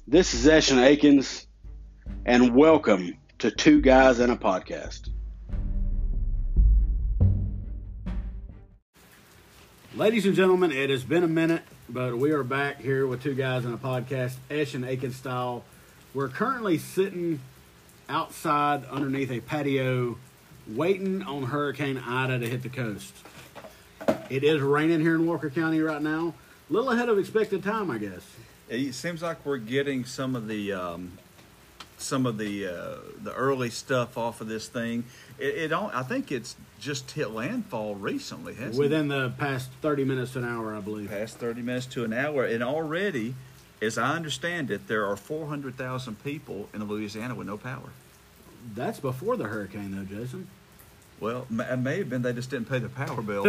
This is Eshin Akins, and welcome to Two Guys and a Podcast. Ladies and gentlemen, it has been a minute, but we are back here with Two Guys and a Podcast, Eshin Akins style. We're currently sitting outside underneath a patio waiting on Hurricane Ida to hit the coast. It is raining here in Walker County right now. A little ahead of expected time, I guess. It seems like we're getting some of the early stuff off of this thing. I think it's just hit landfall recently, hasn't it? Within the past 30 minutes to an hour, I believe. Past 30 minutes to an hour, and already, as I understand it, there are 400,000 people in Louisiana with no power. That's before the hurricane, though, Jason. Well, it may have been they just didn't pay the power bill.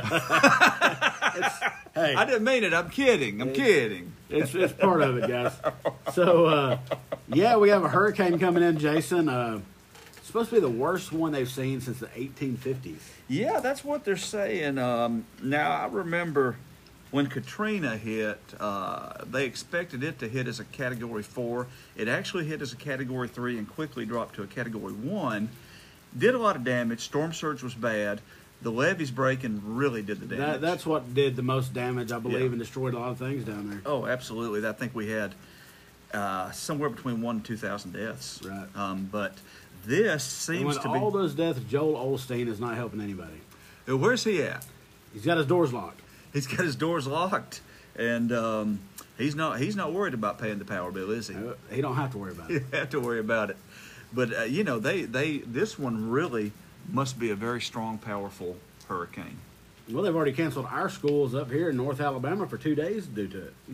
Hey, I didn't mean it. I'm kidding. It's part of it, guys. So, we have a hurricane coming in, Jason. It's supposed to be the worst one they've seen since the 1850s. Yeah, that's what they're saying. Now, I remember when Katrina hit, they expected it to hit as a Category 4. It actually hit as a Category 3 and quickly dropped to a Category 1. Did a lot of damage. Storm surge was bad. The levees breaking really did the damage. That's what did the most damage, I believe, and destroyed a lot of things down there. Oh, absolutely. I think we had somewhere between 1,000 and 2,000 deaths. Right. But this seems to be... all those deaths, Joel Osteen is not helping anybody. Where's he at? He's got his doors locked. He's got his doors locked, and he's not worried about paying the power bill, is he? He don't have to worry about it. You don't have to worry about it. But this one really must be a very strong, powerful hurricane. Well, they've already canceled our schools up here in North Alabama for 2 days due to it.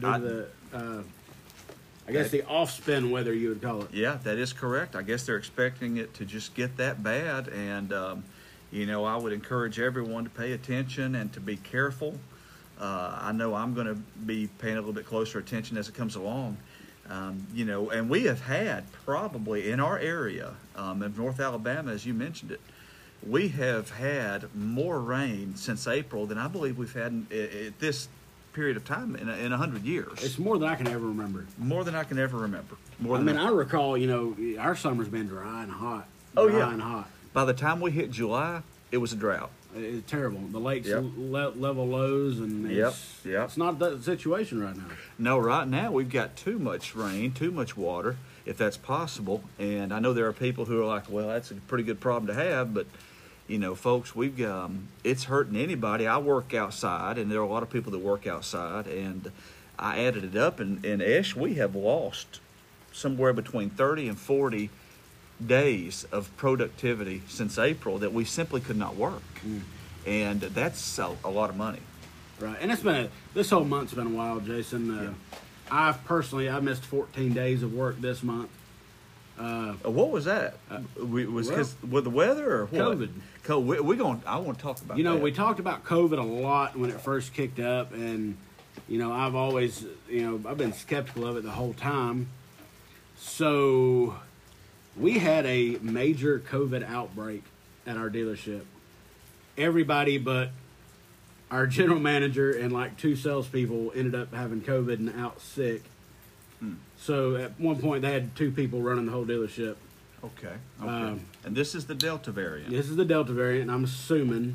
The off-spin weather, you would call it. Yeah, that is correct. I guess they're expecting it to just get that bad, and I would encourage everyone to pay attention and to be careful. I know I'm going to be paying a little bit closer attention as it comes along. And we have had probably in our area of North Alabama, as you mentioned it, we have had more rain since April than I believe we've had at this period of time in 100 years. It's more than I can ever remember. More than I can ever remember. I recall, our summer's been dry and hot. And hot. By the time we hit July, it was a drought. It's terrible. The lakes level lows, and it's not that situation right now. No, right now we've got too much rain, too much water, if that's possible. And I know there are people who are like, well, that's a pretty good problem to have, but folks, it's hurting anybody. I work outside, and there are a lot of people that work outside, and I added it up, and Esh, we have lost somewhere between 30 and 40 days of productivity since April that we simply could not work. And that's a lot of money. Right, and this whole month's been wild, Jason. I missed 14 days of work this month. What was that? Was with the weather or what? COVID. I want to talk about. We talked about COVID a lot when it first kicked up, and I've always, I've been skeptical of it the whole time. So we had a major COVID outbreak at our dealership. Everybody but our general manager and like 2 salespeople ended up having COVID and out sick. So at one point they had 2 people running the whole dealership. Okay. And this is the Delta variant. This is the Delta variant, and I'm assuming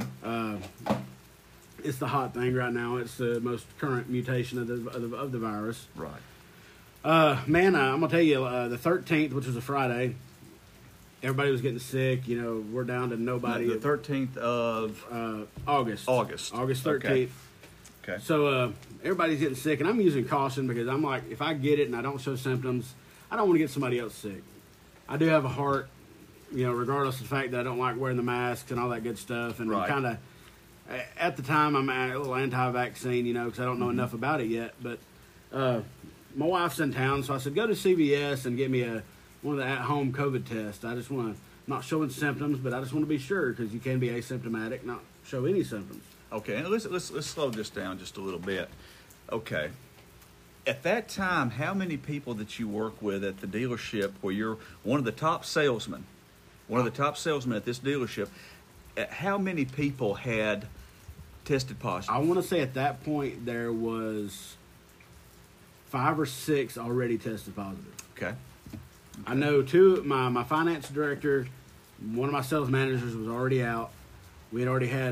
it's the hot thing right now. It's the most current mutation of the virus. Right. I'm gonna tell you, the 13th, which was a Friday, everybody was getting sick. We're down to nobody. The 13th of August. August 13th. Okay. So everybody's getting sick, and I'm using caution because I'm like, if I get it and I don't show symptoms, I don't want to get somebody else sick. I do have a heart, regardless of the fact that I don't like wearing the masks and all that good stuff. And right. I'm kind of, at the time, I'm a little anti-vaccine, because I don't know enough about it yet. But my wife's in town, so I said, go to CVS and get me one of the at-home COVID tests. I just want to, not showing symptoms, but I just want to be sure, because you can be asymptomatic, not show any symptoms. Okay, and let's slow this down just a little bit. Okay. At that time, how many people that you work with at the dealership where you're one of the top salesmen at this dealership, how many people had tested positive? I want to say at that point there was 5 or 6 already tested positive. Okay. I know two. My finance director, one of my sales managers was already out. We had already had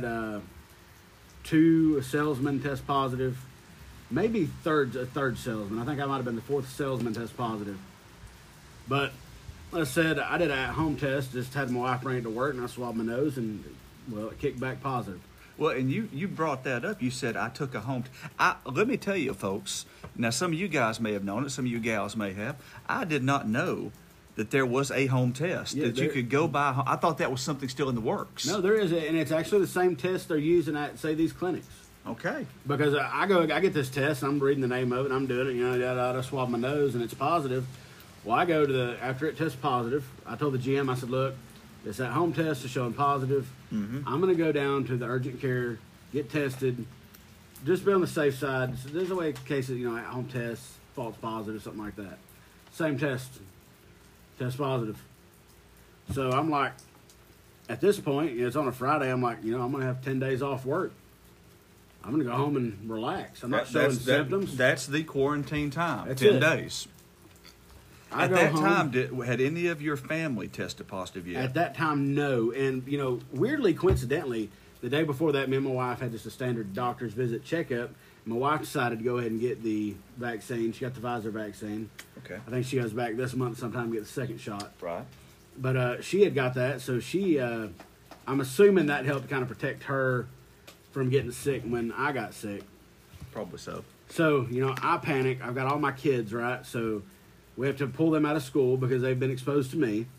2 salesmen test positive, maybe a third salesman. I think I might have been the 4th salesman test positive. But like I said, I did an at-home test. Just had my wife bring it to work, and I swabbed my nose, and well, it kicked back positive. Well, and you brought that up. You said I took a home. Let me tell you, folks. Now, some of you guys may have known it. Some of you gals may have. I did not know that there was a home test that you could go by. I thought that was something still in the works. No, there is, and it's actually the same test they're using at, say, these clinics. Okay. Because I get this test, and I'm reading the name of it, and I'm doing it, you know, I swab my nose, and it's positive. Well, I go to after it tests positive, I told the GM, I said, look, it's that home test is showing positive. Mm-hmm. I'm going to go down to the urgent care, get tested, just be on the safe side. So there's a way in case of, you know, at home tests, false positive, something like that. Same test positive. So I'm like, at this point, you know, it's on a Friday, I'm like, you know, I'm going to have 10 days off work. I'm going to go home and relax. I'm not showing symptoms. That's the quarantine time, That's 10 it. days. At that time, had any of your family tested positive yet? At that time, no. And, you know, weirdly, coincidentally, the day before that, me and my wife had just a standard doctor's visit checkup. My wife decided to go ahead and get the vaccine. She got the Pfizer vaccine. Okay. I think she goes back this month sometime to get the second shot. Right. But she had got that, so she, I'm assuming that helped kind of protect her from getting sick when I got sick. Probably so. So, you know, I panic. I've got all my kids, right? So we have to pull them out of school because they've been exposed to me.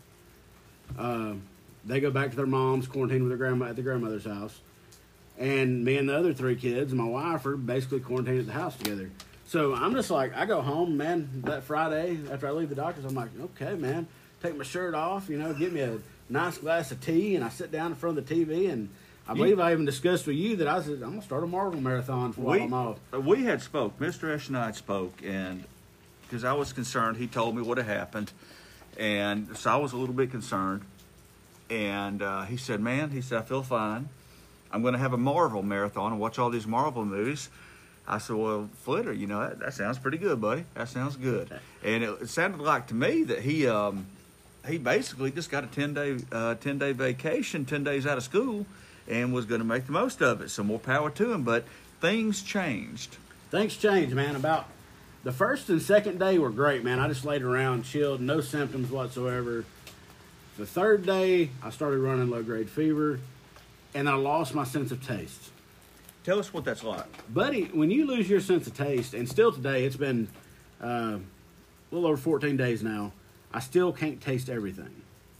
They go back to their mom's, quarantine with their grandma at the grandmother's house. And me and the other 3 kids and my wife are basically quarantined at the house together. So I'm just like, I go home, man, that Friday after I leave the doctor's, I'm like, okay, man, take my shirt off, you know, get me a nice glass of tea, and I sit down in front of the TV, and I believe I even discussed with you that I said, I'm going to start a Marvel marathon for while I'm off. We had spoke. Mr. Esch and I had spoke, and because I was concerned, he told me what had happened, and so I was a little bit concerned. And he said, man, he said, I feel fine. I'm going to have a Marvel marathon and watch all these Marvel movies. I said, well, Flitter, you know, that sounds pretty good, buddy. That sounds good. And it sounded like to me that he basically just got a 10-day vacation, 10 days out of school, and was going to make the most of it. So more power to him. But things changed. Things changed, man. About the first and second day were great, man. I just laid around, chilled, no symptoms whatsoever. The third day, I started running low-grade fever, and I lost my sense of taste. Tell us what that's like. Buddy, when you lose your sense of taste, and still today, it's been a little over 14 days now, I still can't taste everything.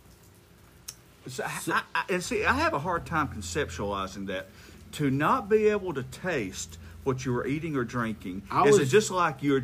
So, I have a hard time conceptualizing that. To not be able to taste what you were eating or drinking, is it just like you're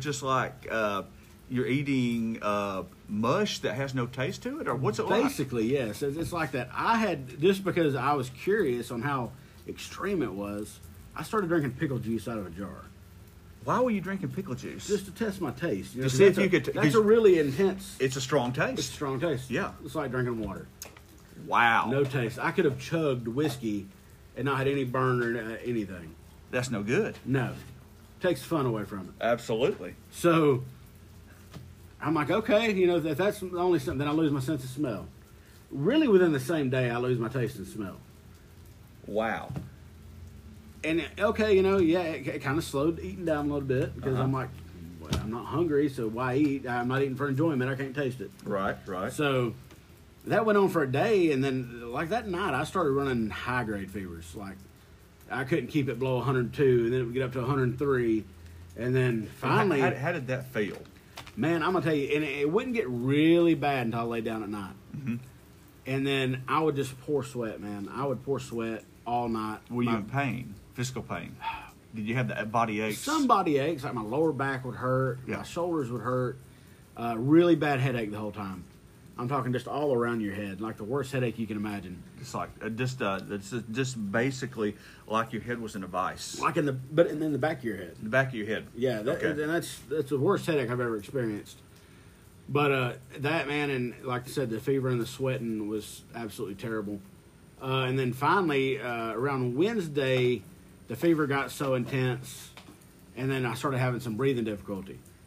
eating mush that has no taste to it, or what's it like? Basically, yes. It's like that. I had, just because I was curious on how extreme it was, I started drinking pickle juice out of a jar. Why were you drinking pickle juice? Just to test my taste. You know, to see if you could. That's a really intense. It's a strong taste. It's a strong taste. Yeah. It's like drinking water. Wow. No taste. I could have chugged whiskey and not had any burn or anything. That's no good. No. Takes the fun away from it. Absolutely. So I'm like, okay, you know, if that's the only something, then I lose my sense of smell. Really, within the same day, I lose my taste and smell. Wow. And okay, you know, yeah, it kind of slowed eating down a little bit because I'm like, well, I'm not hungry, so why eat? I'm not eating for enjoyment. I can't taste it. Right. So that went on for a day, and then like that night, I started running high grade fevers. Like I couldn't keep it below 102, and then it would get up to 103, and then finally, how did that feel? Man, I'm gonna tell you, and it wouldn't get really bad until I lay down at night. Mm-hmm. And then I would just pour sweat, man. I would pour sweat all night. Were you in pain? Physical pain? Did you have the body aches? Some body aches, like my lower back would hurt, my shoulders would hurt. Really bad headache the whole time. I'm talking just all around your head, like the worst headache you can imagine. It's like it's just basically like your head was in a vice. Like in the back of your head. The back of your head. Yeah, Okay. And that's the worst headache I've ever experienced. But that, man, and like I said, the fever and the sweating was absolutely terrible. And then finally, around Wednesday, the fever got so intense, and then I started having some breathing difficulty.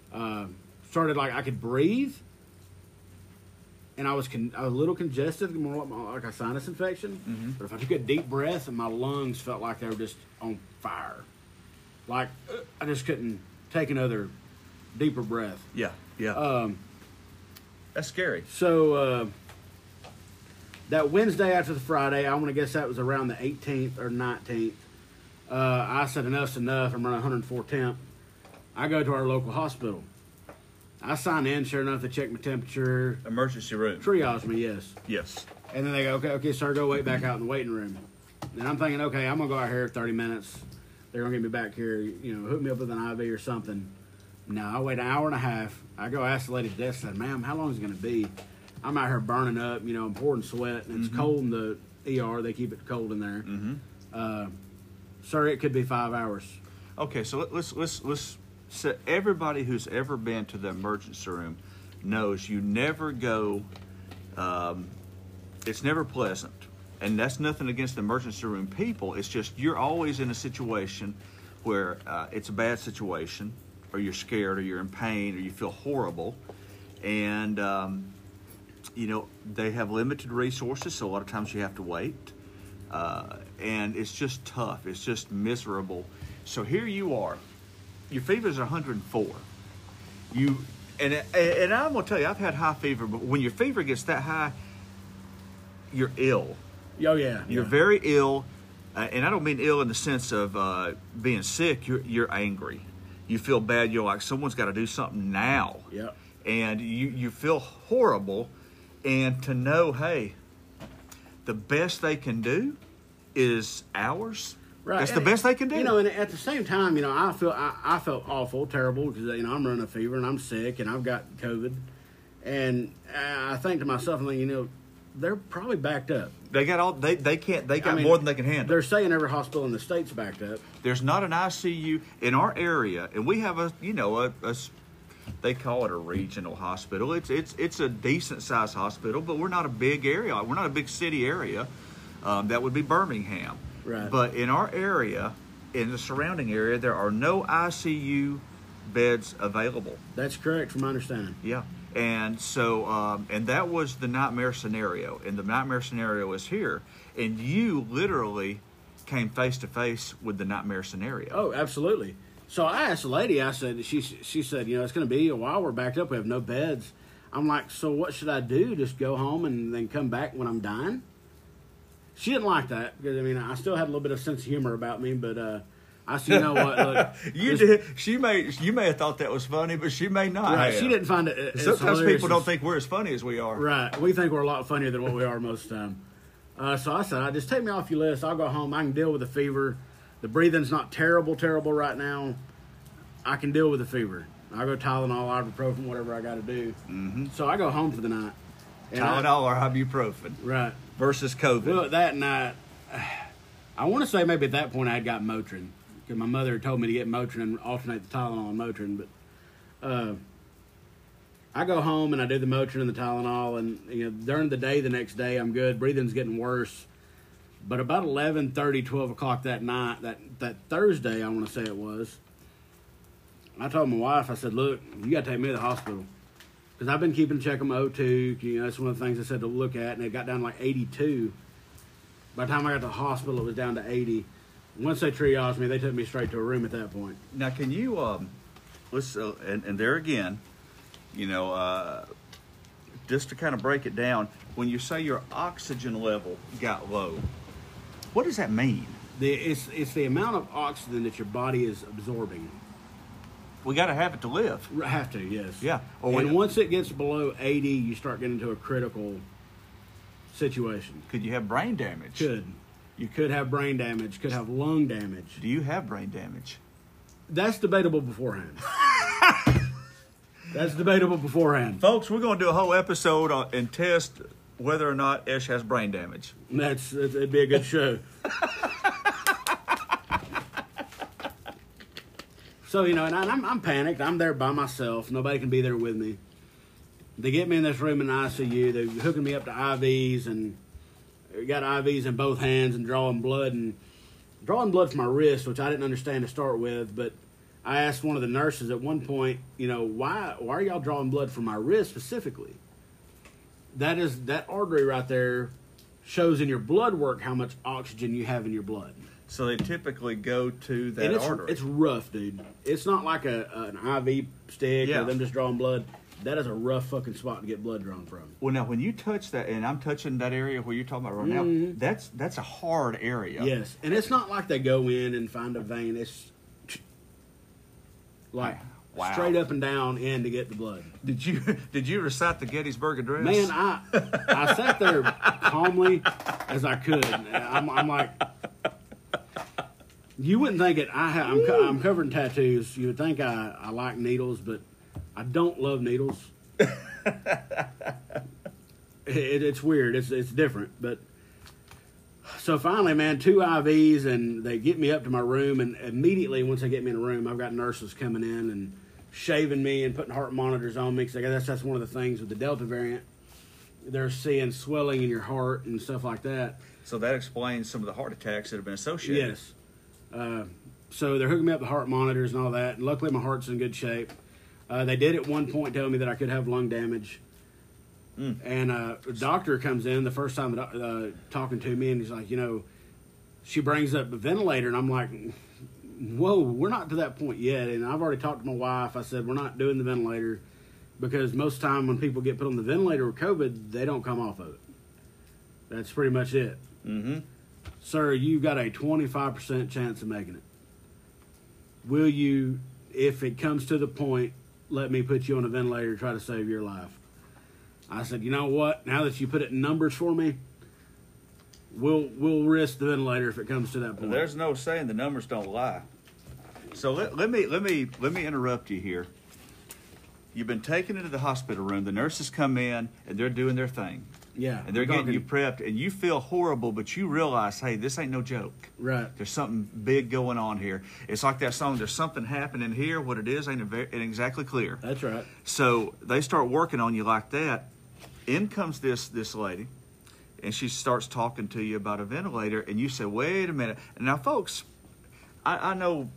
Started like I could breathe, and I was a little congested, more like a sinus infection. Mm-hmm. But if I took a deep breath, and my lungs felt like they were just on fire, like I just couldn't take another deeper breath. Yeah, yeah. That's scary. So that Wednesday after the Friday, I want to guess that was around the 18th or 19th. I said enough's enough. I'm running 104 temp. I go to our local hospital. I sign in. Sure enough, they check my temperature. Emergency room. Triage me, yes. Yes. And then they go, okay, sir, go wait back out in the waiting room. And I'm thinking, okay, I'm gonna go out here 30 minutes. They're gonna get me back here, hook me up with an IV or something. No, I wait an hour and a half. I go ask the lady at the desk, I said, ma'am, how long is it gonna be? I'm out here burning up, I'm pouring sweat, and it's cold in the ER. They keep it cold in there. Mm-hmm. Sir, it could be 5 hours. Okay, so let's say everybody who's ever been to the emergency room knows you never go. It's never pleasant, and that's nothing against the emergency room people. It's just you're always in a situation where it's a bad situation, or you're scared, or you're in pain, or you feel horrible, and they have limited resources, so a lot of times you have to wait, and it's just tough. It's just miserable. So here you are. Your fever's 104. And I'm gonna tell you, I've had high fever, but when your fever gets that high, you're ill. Oh yeah, You're very ill, and I don't mean ill in the sense of being sick. You're angry. You feel bad. You're like someone's got to do something now. Yep. And you feel horrible, and to know, hey, the best they can do is hours. Right. That's the best they can do. And at the same time, I felt awful, terrible, because I'm running a fever and I'm sick and I've got COVID, and I think to myself, I'm thinking, they're probably backed up. They got all they can't. They got more than they can handle. They're saying every hospital in the state's backed up. There's not an ICU in our area, and we have a they call it a regional hospital. It's a decent sized hospital, but we're not a big area. We're not a big city area. That would be Birmingham. Right. But in our area, in the surrounding area, there are no ICU beds available. That's correct, from my understanding. Yeah. And so, and that was the nightmare scenario. And the nightmare scenario is here. And you literally came face to face with the nightmare scenario. Oh, absolutely. So I asked the lady, she said, it's going to be a while. We're backed up. We have no beds. I'm like, so what should I do? Just go home and then come back when I'm dying? She didn't like that because, I still had a little bit of sense of humor about me, but I said, you know what? Look, you did. You may have thought that was funny, but she may not. Right, have. she didn't find it. Sometimes people don't think we're as funny as we are. Right, we think we're a lot funnier than what we are most of the time. So I said, just take me off your list. I'll go home. I can deal with the fever. The breathing's not terrible right now. I can deal with the fever. I'll go Tylenol, ibuprofen, whatever I got to do. Mm-hmm. So I go home for the night. Tylenol or ibuprofen. Right. Versus COVID. Well, that night, I want to say maybe at that point I had got Motrin, because my mother had told me to get Motrin and alternate the Tylenol and Motrin. But I go home and I do the Motrin and the Tylenol, and during the day, the next day, I'm good. Breathing's getting worse. But about 11:30, 12 o'clock that night, that Thursday, I want to say it was, I told my wife, I said, look, you got to take me to the hospital. Because I've been keeping check on my O2. That's one of the things I said to look at, and it got down to like 82. By the time I got to the hospital, it was down to 80. Once they triaged me, they took me straight to a room at that point. Now, can you, let's, and there again, just to kind of break it down, when you say your oxygen level got low, what does that mean? It's the amount of oxygen that your body is absorbing. We got to have it to live. Have to, yes. Yeah. And once it gets below 80, you start getting into a critical situation. Could you have brain damage? Could. You could have brain damage. Could have lung damage. Do you have brain damage? That's debatable beforehand. That's debatable beforehand. Folks, we're going to do a whole episode and test whether or not Esh has brain damage. It'd be a good show. So, and I'm panicked. I'm there by myself. Nobody can be there with me. They get me in this room in the ICU. They're hooking me up to IVs, and got IVs in both hands and drawing blood from my wrist, which I didn't understand to start with. But I asked one of the nurses at one point, why are y'all drawing blood from my wrist specifically? That artery right there shows in your blood work how much oxygen you have in your blood. So they typically go to that And artery. it's rough, dude. It's not like an IV stick Yeah. or them just drawing blood. That is a rough fucking spot to get blood drawn from. Well, now when you touch that, and I'm touching that area where you're talking about right now, that's a hard area. Yes, and it's not like they go in and find a vein. It's like Wow. straight up and down in to get the blood. Did you recite the Gettysburg Address? Man, I sat there calmly as I could. I'm like, you wouldn't think it. I'm covered in tattoos. You would think I like needles, but I don't love needles. It's weird. It's different. But so finally, man, 2 IVs, and they get me up to my room, and immediately once they get me in the room, I've got nurses coming in and shaving me and putting heart monitors on me, because that's one of the things with the Delta variant. They're seeing swelling in your heart and stuff like that. So that explains some of the heart attacks that have been associated. Yes. So they're hooking me up with heart monitors and all that. And luckily, my heart's in good shape. They did at one point tell me that I could have lung damage. And a doctor comes in the first time talking to me, and he's like, she brings up the ventilator, and I'm like, whoa, we're not to that point yet. And I've already talked to my wife. I said, we're not doing the ventilator, because most of the time when people get put on the ventilator with COVID, they don't come off of it. That's pretty much it. Mm-hmm. Sir, you've got a 25% chance of making it. Will you, if it comes to the point, let me put you on a ventilator to try to save your life? I said, you know what? Now that you put it in numbers for me, we'll risk the ventilator if it comes to that point. There's no saying the numbers don't lie. So let me interrupt you here. You've been taken into the hospital room. The nurses come in and they're doing their thing. Yeah. And they're getting you prepped, and you feel horrible, but you realize, hey, this ain't no joke. Right. There's something big going on here. It's like that song, there's something happening here. What it is ain't exactly clear. That's right. So they start working on you like that. In comes this lady, and she starts talking to you about a ventilator, and you say, wait a minute. And now, folks, I know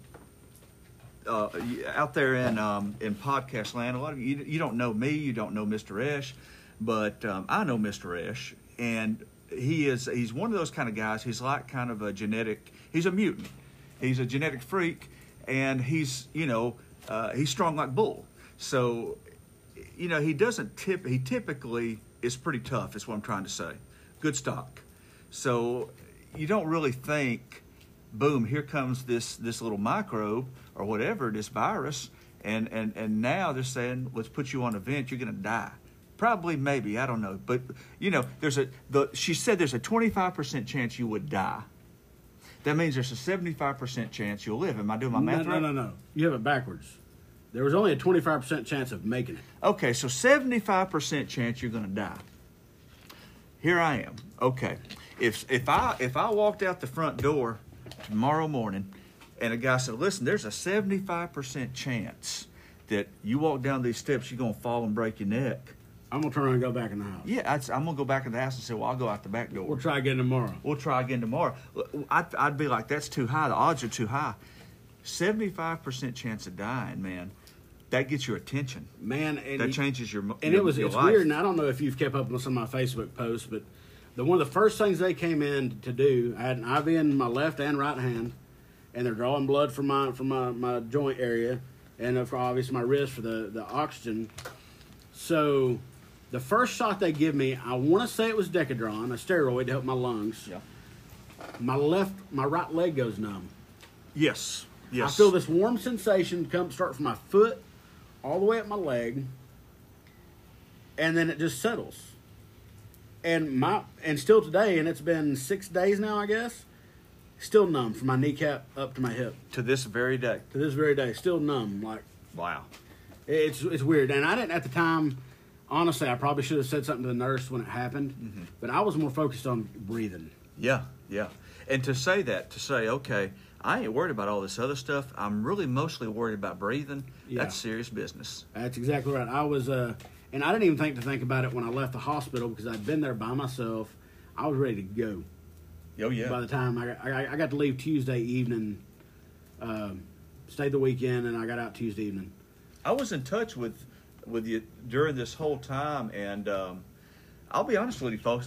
out there in podcast land, a lot of you don't know me, you don't know Mr. Esch, but I know Mr. Esch, and he's one of those kind of guys. He's like kind of he's a mutant. He's a genetic freak, and he's strong like bull. So, he typically is pretty tough, is what I'm trying to say. Good stock. So you don't really think, boom, here comes this little microbe or whatever, this virus, and now they're saying, let's put you on a vent, you're going to die. Probably, maybe, I don't know. But, she said there's a 25% chance you would die. That means there's a 75% chance you'll live. Am I doing my math right? No. You have it backwards. There was only a 25% chance of making it. Okay, so 75% chance you're going to die. Here I am. Okay, if I walked out the front door tomorrow morning, and a guy said, "Listen, there's a 75% chance that you walk down these steps, you're going to fall and break your neck." I'm going to turn around and go back in the house. Yeah, I'm going to go back in the house and say, "Well, I'll go out the back door. We'll try again tomorrow." We'll try again tomorrow. I'd be like, that's too high. The odds are too high. 75% chance of dying, man. That gets your attention. Man, that changes your life. It's weird, and I don't know if you've kept up with some of my Facebook posts, but one of the first things they came in to do, I had an IV in my left and right hand, and they're drawing blood from my joint area, and for obviously my wrist for the oxygen. So the first shot they give me, I want to say it was Decadron, a steroid to help my lungs. Yeah. My right leg goes numb. Yes. I feel this warm sensation start from my foot all the way up my leg, and then it just settles. And still today, and it's been 6 days now, I guess, still numb from my kneecap up to my hip. To this very day. To this very day, still numb. Like, wow. It's weird. And I didn't at the time. Honestly, I probably should have said something to the nurse when it happened, but I was more focused on breathing. Yeah. And to say, okay, I ain't worried about all this other stuff. I'm really mostly worried about breathing. Yeah. That's serious business. That's exactly right. I was, and I didn't even think about it when I left the hospital, because I'd been there by myself. I was ready to go. Oh, yeah. By the time I got to leave Tuesday evening, stayed the weekend, and I got out Tuesday evening. I was in touch with you during this whole time, and I'll be honest with you, folks.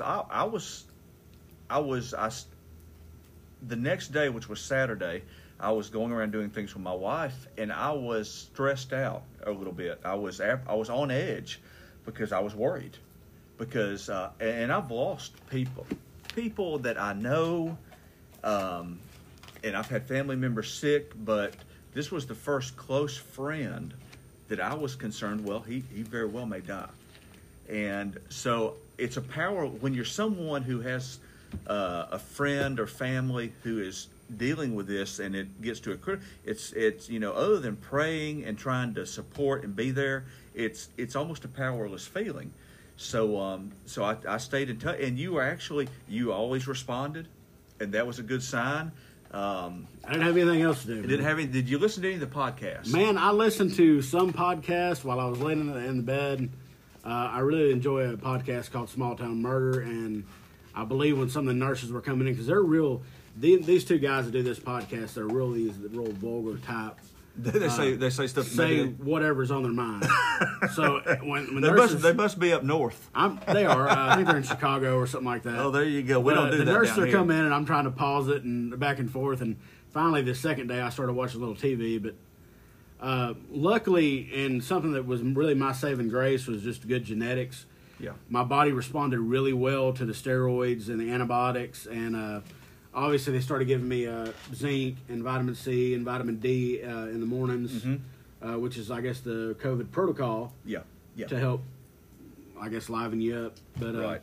The next day, which was Saturday, I was going around doing things with my wife, and I was stressed out a little bit. I was on edge because I was worried, because and I've lost people that I know, and I've had family members sick, but this was the first close friend that I was concerned, well, he very well may die. And so it's a power when you're someone who has a friend or family who is dealing with this, and it gets to it's other than praying and trying to support and be there, it's almost a powerless feeling. So I stayed in touch, and you always responded, and that was a good sign. I didn't have anything else to do. Did you listen to any of the podcasts? Man, I listened to some podcasts while I was laying in the bed. I really enjoy a podcast called Small Town Murder, and I believe when some of the nurses were coming in, because they're real. These two guys that do this podcast, they're real vulgar type. They say stuff. Say whatever's on their mind. So when they must be up north. They are. I think they're in Chicago or something like that. Oh, there you go. We don't do that. The nurses are come in, and I'm trying to pause it and back and forth. And finally, the second day, I started watching a little TV. But luckily, and something that was really my saving grace was just good genetics. Yeah. My body responded really well to the steroids and the antibiotics, and obviously they started giving me zinc and vitamin C and vitamin D in the mornings, which is, I guess, the COVID protocol. Yeah. To help, I guess, liven you up. But right.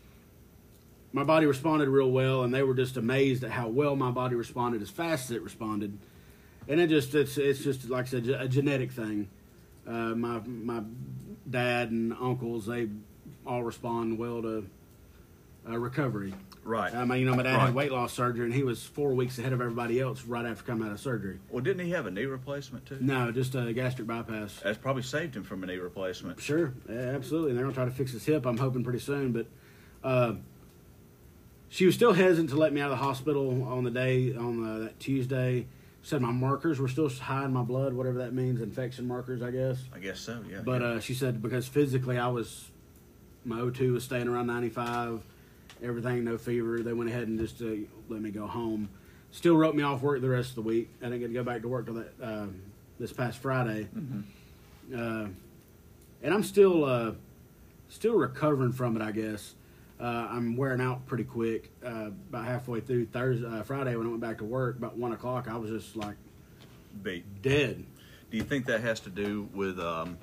My body responded real well, and they were just amazed at how well my body responded, as fast as it responded. And it's just like I said, a genetic thing. My dad and uncles, they all respond well to recovery. Right. My dad had weight loss surgery, and he was 4 weeks ahead of everybody else right after coming out of surgery. Well, didn't he have a knee replacement too? No, just a gastric bypass. That's probably saved him from a knee replacement. Sure, yeah, absolutely. And they're going to try to fix his hip, I'm hoping, pretty soon. But she was still hesitant to let me out of the hospital on that Tuesday. Said my markers were still high in my blood, whatever that means, infection markers, I guess. I guess so, yeah. But she said because physically my O2 was staying around 95, everything, no fever. They went ahead and just let me go home. Still wrote me off work the rest of the week. I didn't get to go back to work till this past Friday. Mm-hmm. And I'm still recovering from it, I guess. I'm wearing out pretty quick. About halfway through Friday when I went back to work, about 1 o'clock, I was just like dead. Do you think that has to do with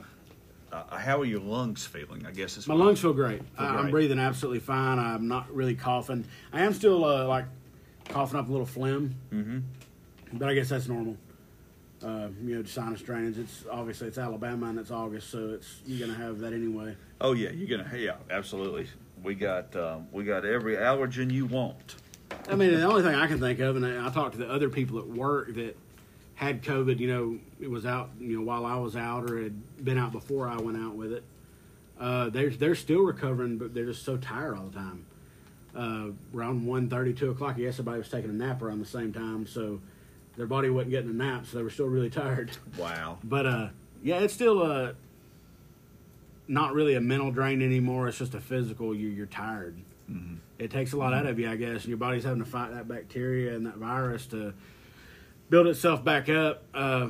how are your lungs feeling? I guess my lungs feel great. I'm breathing absolutely fine. I'm not really coughing. I am still like coughing up a little phlegm, but I guess that's normal. Sinus drainage. It's Alabama and it's August, so you're gonna have that anyway. Oh yeah, absolutely. We got every allergen you want. I mean, the only thing I can think of, and I talked to the other people at work that had COVID, it was out, while I was out or had been out before I went out with it. They're still recovering, but they're just so tired all the time. Around 1:30, 2 o'clock, I guess everybody was taking a nap around the same time, so their body wasn't getting a nap, so they were still really tired. Wow. But, it's still not really a mental drain anymore. It's just a physical. You're tired. Mm-hmm. It takes a lot out of you, I guess, and your body's having to fight that bacteria and that virus to build itself back up.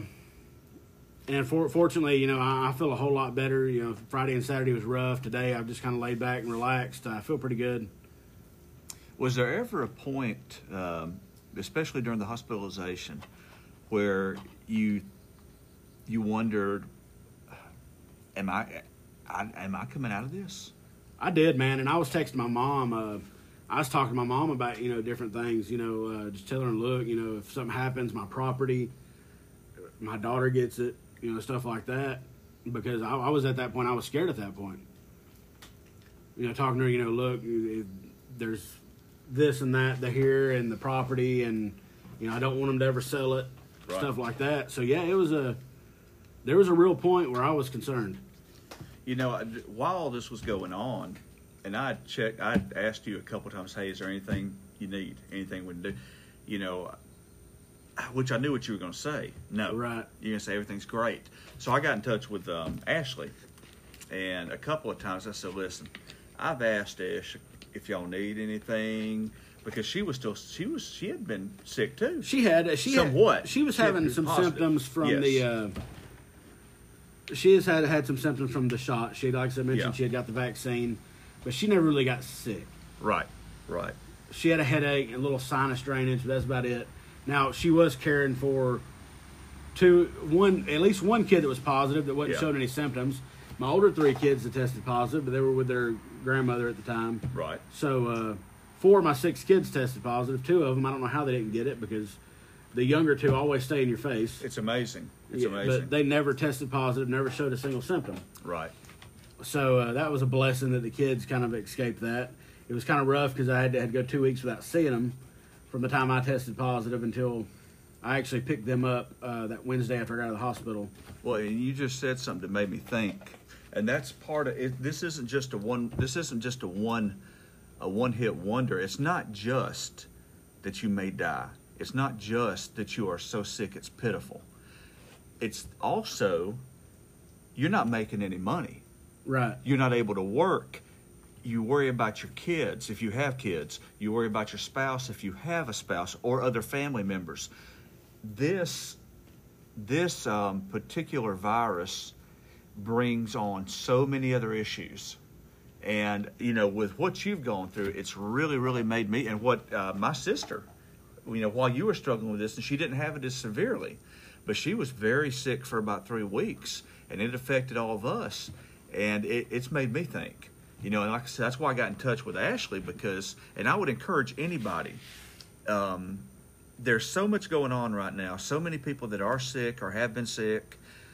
And fortunately, I feel a whole lot better. Friday and Saturday was rough. Today I've just kind of laid back and relaxed. I feel pretty good. Was there ever a point, especially during the hospitalization, where you wondered, am I coming out of this? I did, man, and I was texting my mom. I was talking to my mom about different things. Just telling her, look, if something happens, my property, my daughter gets it, stuff like that. Because I was at that point, I was scared at that point. Talking to her, look, there's this and that, the here and the property, and I don't want them to ever sell it, right. Stuff like that. So yeah, there was a real point where I was concerned. While all this was going on, and I'd asked you a couple times, hey, is there anything you need, anything we can do? which I knew what you were going to say. No. Right. You're going to say everything's great. So I got in touch with Ashley, and a couple of times I said, listen, I've asked Ash if y'all need anything, because she had been sick too. She was having some positive. symptoms from Yes. she has had some symptoms from the shot. She, like I mentioned, Yeah. she had got the vaccine, but she never really got sick. Right. She had a headache and a little sinus drainage, but that's about it. Now, she was caring for at least one kid that was positive that wasn't Yeah. showing any symptoms. My older 3 kids that tested positive, but they were with their grandmother at the time. Right. So 4 of my 6 kids tested positive. 2 of them, I don't know how they didn't get it, because the younger 2 always stay in your face. It's amazing. It's Yeah, amazing. But they never tested positive, never showed a single symptom. Right. So that was a blessing that the kids kind of escaped that. It was kind of rough because I had to go 2 weeks without seeing them from the time I tested positive until I actually picked them up that Wednesday after I got out of the hospital. Well, and you just said something that made me think, and that's part of it. This isn't just a one-hit wonder. It's not just that you may die. It's not just that you are so sick it's pitiful. It's also you're not making any money. Right. You're not able to work. You worry about your kids if you have kids. You worry about your spouse if you have a spouse, or other family members. This particular virus brings on so many other issues. And, with what you've gone through, it's really, really made me, and what my sister, while you were struggling with this, and she didn't have it as severely, but she was very sick for about 3 weeks, and it affected all of us. And it's made me think, and like I said, that's why I got in touch with Ashley, and I would encourage anybody, there's so much going on right now, so many people that are sick or have been sick.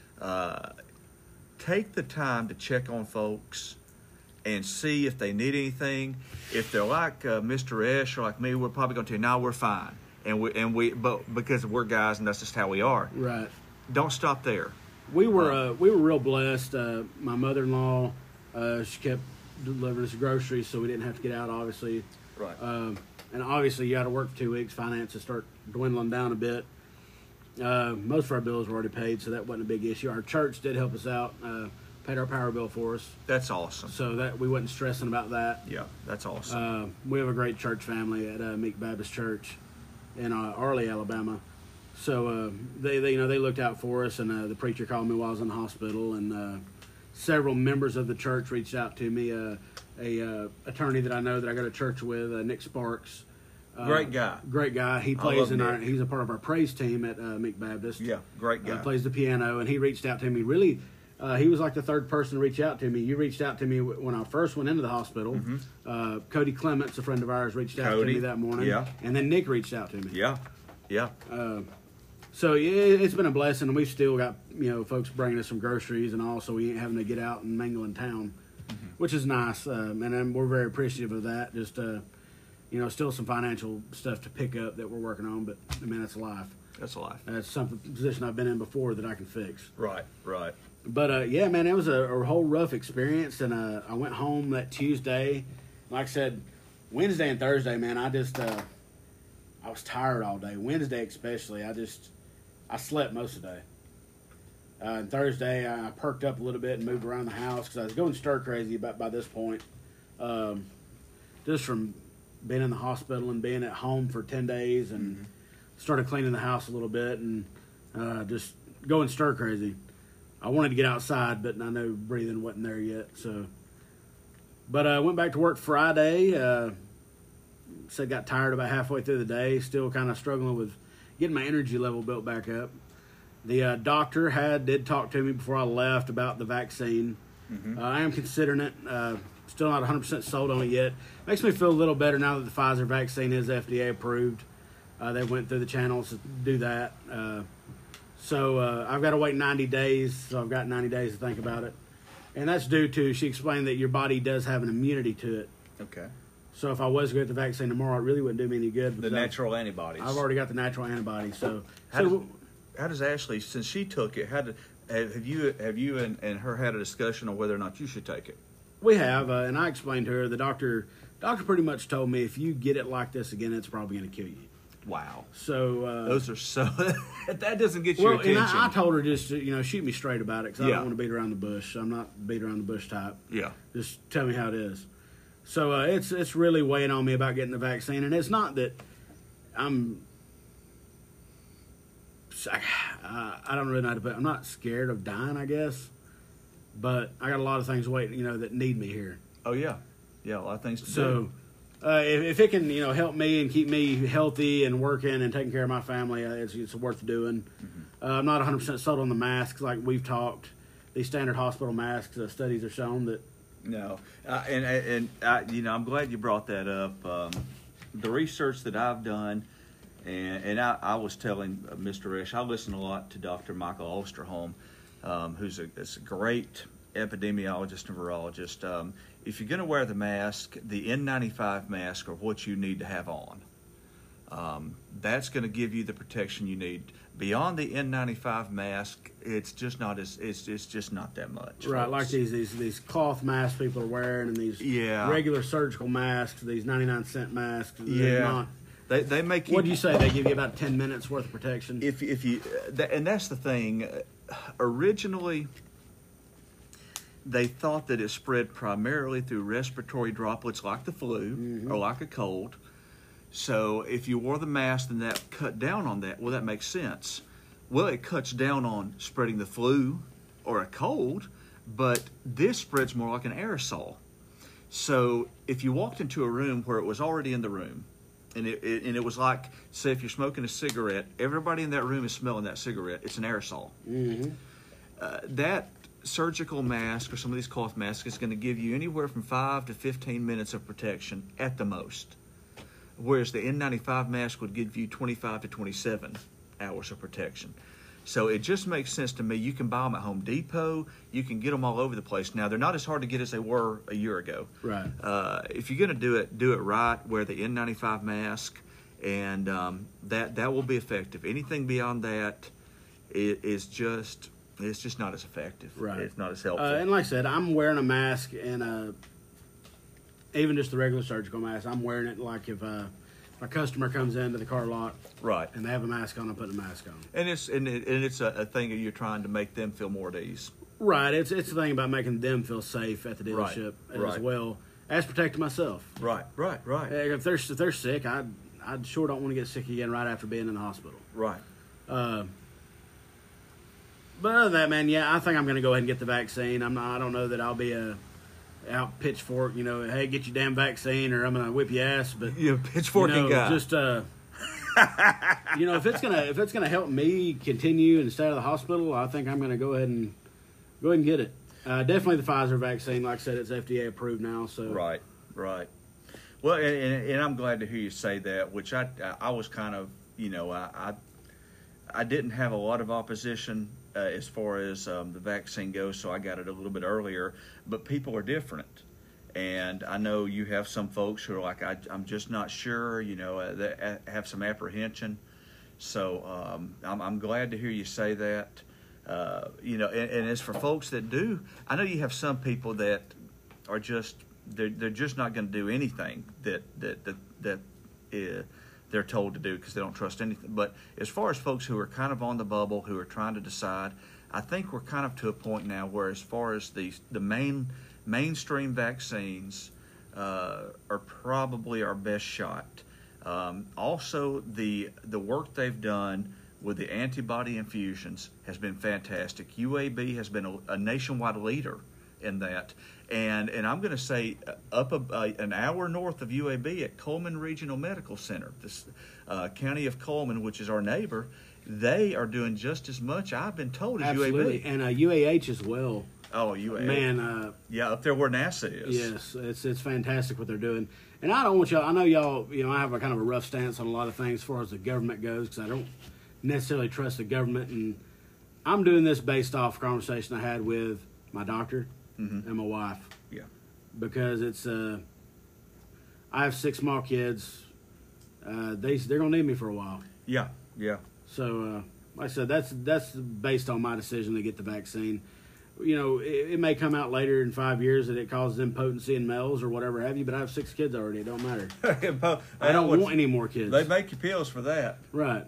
Take the time to check on folks and see if they need anything. If they're like Mr. Esch or like me, we're probably going to tell you, no, we're fine. But because we're guys and that's just how we are. Right. Don't stop there. We were real blessed. My mother-in-law, she kept delivering us groceries, so we didn't have to get out, obviously. Right. And obviously, you got to work for 2 weeks. Finances start dwindling down a bit. Most of our bills were already paid, so that wasn't a big issue. Our church did help us out, paid our power bill for us, That's awesome. so that we wasn't stressing about that. Yeah, that's awesome. We have a great church family at Meek Baptist Church in Arley, Alabama. So they looked out for us, and the preacher called me while I was in the hospital, and several members of the church reached out to me. A attorney that I know that I go to church with, Nick Sparks. Great guy. Great guy. He plays love Nick. he's a part of our praise team at Meek Baptist. Yeah, great guy. Plays the piano, and he reached out to me. Really, he was like the third person to reach out to me. You reached out to me when I first went into the hospital. Mm-hmm. Cody Clements, a friend of ours, reached out to me that morning. Yeah. And then Nick reached out to me. Yeah. So yeah, it's been a blessing, and we've still got folks bringing us some groceries and all, so we ain't having to get out and mingle in town, which is nice, and we're very appreciative of that. Just still some financial stuff to pick up that we're working on, but that's life. That's a life. That's some position I've been in before that I can fix. Right. But yeah, man, it was a whole rough experience, and I went home that Tuesday. Like I said, Wednesday and Thursday, man, I was tired all day. Wednesday especially, I slept most of the day. And Thursday, I perked up a little bit and moved around the house because I was going stir crazy by this point. Just from being in the hospital and being at home for 10 days, and started cleaning the house a little bit, and just going stir crazy. I wanted to get outside, but I know breathing wasn't there yet. But I went back to work Friday. Got tired about halfway through the day. Still kind of struggling with getting my energy level built back up. The doctor did talk to me before I left about the vaccine. I am considering it. Still not 100% sold on it yet. Makes me feel a little better now that the Pfizer vaccine is FDA approved. They went through the channels to do that. So I've got to wait 90 days. So I've got 90 days to think about it. And that's due to, she explained that your body does have an immunity to it. Okay. So if I was to get the vaccine tomorrow, it really wouldn't do me any good. The natural antibodies. I've already got the natural antibodies. So how does Ashley, since she took it, have you and her had a discussion on whether or not you should take it? We have, and I explained to her, the doctor pretty much told me if you get it like this again, it's probably going to kill you. Wow. So Those are so. That doesn't get you well, attention. and I told her just to, shoot me straight about it, because I Yeah. don't want to beat around the bush. I'm not beat around the bush type. Yeah. Just tell me how it is. So it's really weighing on me about getting the vaccine, and it's not that I'm. I don't really know how to put it. I'm not scared of dying, I guess, but I got a lot of things waiting, that need me here. Oh yeah, yeah, a lot of things to do. So if it can, help me and keep me healthy and working and taking care of my family, it's worth doing. I'm not 100% sold on the masks, like we've talked. These standard hospital masks, studies have shown that. No, I'm glad you brought that up. The research that I've done, and I was telling Mr. Esch, I listen a lot to Dr. Michael Osterholm, who's a great epidemiologist and virologist. If you're going to wear the mask, the N95 mask are what you need to have on. That's going to give you the protection you need. Beyond the N95 mask, it's just not that much. Right, folks. like these cloth masks people are wearing, and these Yeah. regular surgical masks, these 99-cent masks. Yeah. Not, They make you. what do you say? They give you about 10 minutes worth of protection. If you and that's the thing. Originally, they thought that it spread primarily through respiratory droplets like the flu or like a cold. So if you wore the mask and that cut down on that, well, that makes sense. Well, it cuts down on spreading the flu or a cold, but this spreads more like an aerosol. So if you walked into a room where it was already in the room, and it was like, say, if you're smoking a cigarette, everybody in that room is smelling that cigarette. It's an aerosol. That surgical mask or some of these cloth masks is going to give you anywhere from 5 to 15 minutes of protection at the most. Whereas the N95 mask would give you 25 to 27 hours of protection. So it just makes sense to me. You can buy them at Home Depot. You can get them all over the place. Now, they're not as hard to get as they were a year ago. Right. If you're going to do it right, wear the N95 mask, and that will be effective. Anything beyond that is just not as effective. Right. It's not as helpful. And like I said, I'm wearing a mask, and even just the regular surgical mask, I'm wearing it like if a customer comes into the car lot, right. and they have a mask on, I'm putting a mask on. And it's a thing that you're trying to make them feel more at ease. Right. It's the thing about making them feel safe at the dealership as well as protecting myself. Right. If they're sick, I sure don't want to get sick again right after being in the hospital. Right. But other than that, man, yeah, I think I'm going to go ahead and get the vaccine. I don't know that I'll be out pitchfork, hey, get your damn vaccine, or I'm going to whip your ass. But pitchforking guy. Just if it's gonna help me continue and stay out of the hospital, I think I'm going to go ahead and get it. Definitely the Pfizer vaccine. Like I said, it's FDA approved now. So Right. Well, and I'm glad to hear you say that. Which I was kind of, I didn't have a lot of opposition as far as the vaccine goes, so I got it a little bit earlier. But people are different, and I know you have some folks who are like, I'm just not sure, that have some apprehension. So I'm glad to hear you say that. And as for folks that do, I know you have some people that are just they're just not going to do anything that they're told to do because they don't trust anything. But as far as folks who are kind of on the bubble, who are trying to decide, I think we're kind of to a point now where, as far as the mainstream vaccines are probably our best shot. Also, the work they've done with the antibody infusions has been fantastic. UAB has been a nationwide leader in that. And I'm going to say up an hour north of UAB at Coleman Regional Medical Center, this county of Coleman, which is our neighbor, they are doing just as much, I've been told, as absolutely. UAB. And UAH as well. Oh, UAH. Man. Yeah, up there where NASA is. Yes, it's fantastic what they're doing. And I don't want y'all, I know y'all, I have a kind of a rough stance on a lot of things as far as the government goes, because I don't necessarily trust the government. And I'm doing this based off a conversation I had with my doctor and my wife. Yeah. Because it's, I have 6 small kids. They're going to need me for a while. Yeah. So, like I said, that's based on my decision to get the vaccine. it may come out later in 5 years that it causes impotency in males or whatever have you, but I have 6 kids already. It don't matter. I don't want any more kids. They make you pills for that. Right.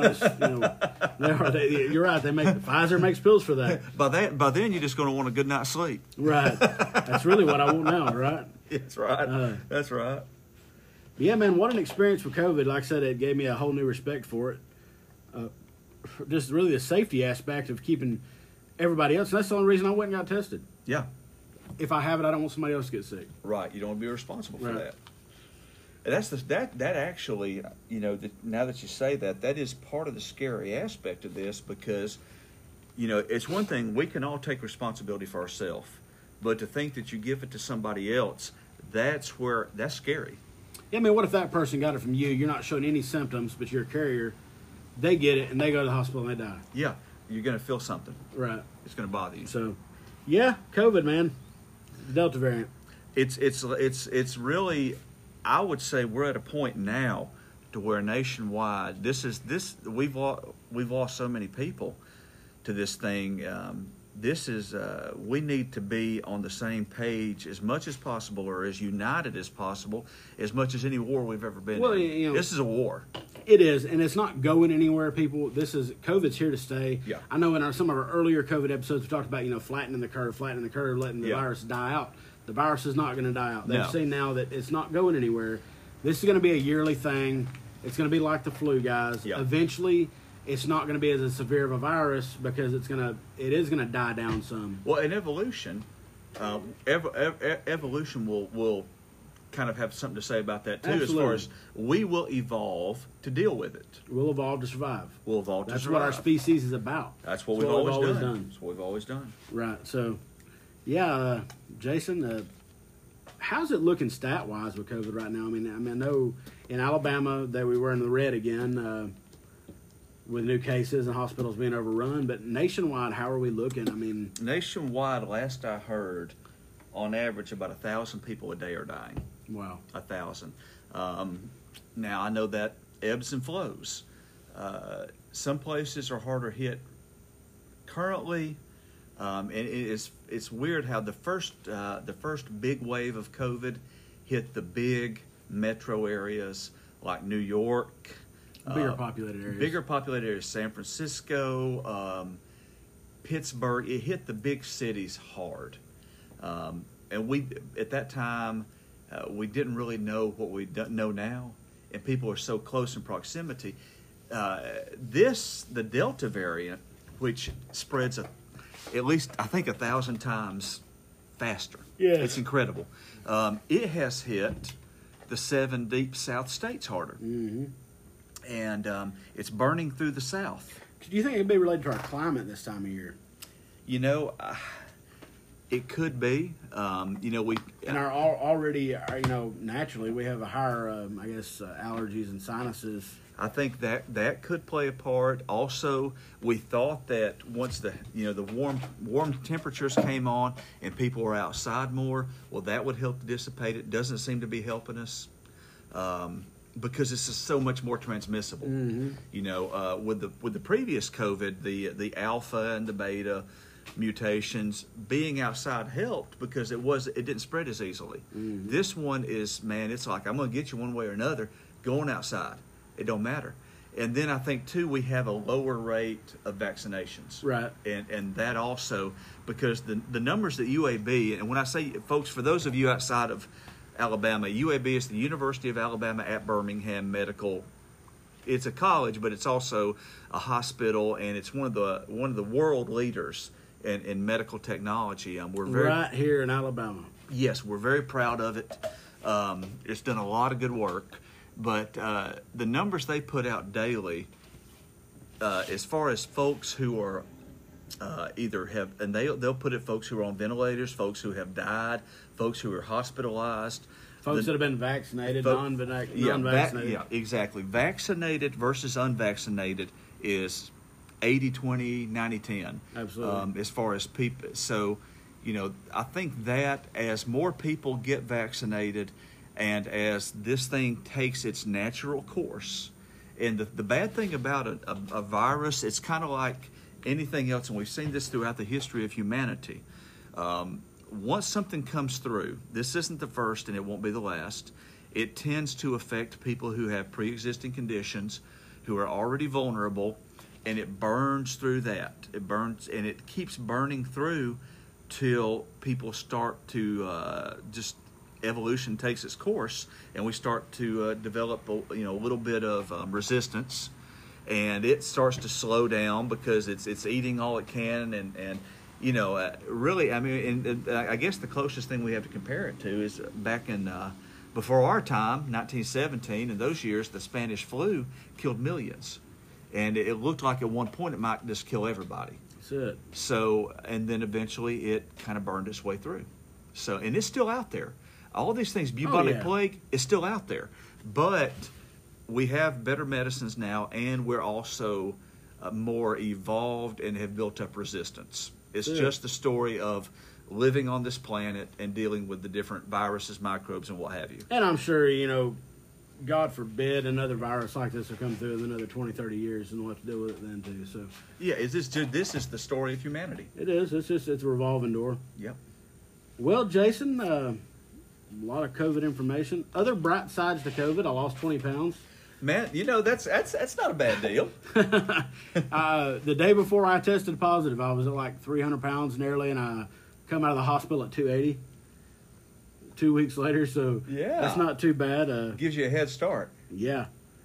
You're right. Pfizer makes pills for that. By then, you're just going to want a good night's sleep. Right. That's really what I want now, right? That's right. That's right. Yeah, man, what an experience with COVID. Like I said, it gave me a whole new respect for it. Just really the safety aspect of keeping everybody else. And that's the only reason I went and got tested. Yeah. If I have it, I don't want somebody else to get sick. Right. You don't want to be responsible for Right. that. And that's that actually, now that you say that, that is part of the scary aspect of this because, it's one thing, we can all take responsibility for ourselves, but to think that you give it to somebody else, that's scary. Yeah, I mean, what if that person got it from you? You're not showing any symptoms, but you're a carrier. They get it, and they go to the hospital, and they die. Yeah, you're going to feel something. Right. It's going to bother you. So, yeah, COVID, man. The Delta variant. It's really, I would say we're at a point now to where nationwide, we've lost so many people to this thing. We need to be on the same page as much as possible, or as united as possible, as much as any war we've ever been in. This is a war. It is, and it's not going anywhere, people. COVID's here to stay. Yeah. I know in some of our earlier COVID episodes, we talked about, flattening the curve, letting the Yeah. virus die out. The virus is not going to die out. They've No. seen now that it's not going anywhere. This is going to be a yearly thing. It's going to be like the flu, guys. Yeah. Eventually, it's not going to be as severe of a virus because it is going to die down some. Well, in evolution, evolution will kind of have something to say about that too. Absolutely. As far as we will evolve to deal with it. We'll evolve to survive. We'll evolve to That's survive. what our species is about. That's what That's we've what always done. That's what we've always done. Right. So, yeah, Jason, how's it looking stat-wise with COVID right now? I mean, I know in Alabama that we were in the red again with new cases and hospitals being overrun, but nationwide, how are we looking? I mean, Nationwide, last I heard, on average, about 1,000 people a day are dying. wow. 1,000. Now, I know that ebbs and flows. Some places are harder hit currently, and it's weird how the first big wave of COVID hit the big metro areas like New York, Bigger populated areas. San Francisco, Pittsburgh. It hit the big cities hard, and we at that time we didn't really know what we know now, and people are so close in proximity. The Delta variant, which spreads at least I think 1,000 times faster. Yes. It's incredible. It has hit the 7 deep South states harder. Mm-hmm. And it's burning through the South. Do you think it could be related to our climate this time of year? It could be. We And already, naturally, we have a higher, allergies and sinuses. I think that could play a part. Also, we thought that once the warm temperatures came on and people were outside more, well, that would help to dissipate it. Doesn't seem to be helping us. Because it's just so much more transmissible. Mm-hmm. With the previous COVID, the alpha and the beta mutations, being outside helped because it didn't spread as easily. Mm-hmm. This one is, man, it's like I'm going to get you one way or another. Going outside, it don't matter. And then I think too we have a lower rate of vaccinations, Right. And that also because the numbers that UAB, and when I say folks, for those of you outside of Alabama, UAB is the University of Alabama at Birmingham Medical. It's a college, but it's also a hospital, and it's one of the world leaders in medical technology. We're Right here in Alabama. Yes, we're very proud of it. It's done a lot of good work, but the numbers they put out daily, as far as folks who are either have, and they'll put it folks who are on ventilators, folks who have died, folks who are hospitalized. Folks that have been vaccinated, non-vaccinated. Yeah, exactly. Vaccinated versus unvaccinated is 80-20, 90-10. Absolutely. As far as people. So, I think that as more people get vaccinated and as this thing takes its natural course, and the bad thing about a virus, it's kind of like anything else, and we've seen this throughout the history of humanity. Once something comes through, this isn't the first and it won't be the last. It tends to affect people who have pre-existing conditions, who are already vulnerable, and it burns through that. It burns, and it keeps burning through till people start to just evolution takes its course, and we start to develop a little bit of resistance, and it starts to slow down because it's eating all it can, and really, I mean, and I guess the closest thing we have to compare it to is back in before our time, 1917. In those years, the Spanish flu killed millions, and it looked like at one point it might just kill everybody. That's it. So, and then eventually it kind of burned its way through. So, and it's still out there. All these things, bubonic plague, is still out there. But we have better medicines now, and we're also more evolved and have built up resistance. It's just the story of living on this planet and dealing with the different viruses, microbes, and what have you. And I'm sure, God forbid another virus like this will come through in another 20, 30 years, and we'll have to deal with it then too. So yeah, this is the story of humanity. It is. It's a revolving door. Yep. Well, Jason, a lot of COVID information. Other bright sides to COVID, I lost 20 pounds. Man, that's not a bad deal. The day before I tested positive, I was at like 300 pounds nearly, and I come out of the hospital at 280. 2 weeks later, so that's not too bad. Gives you a head start. Yeah.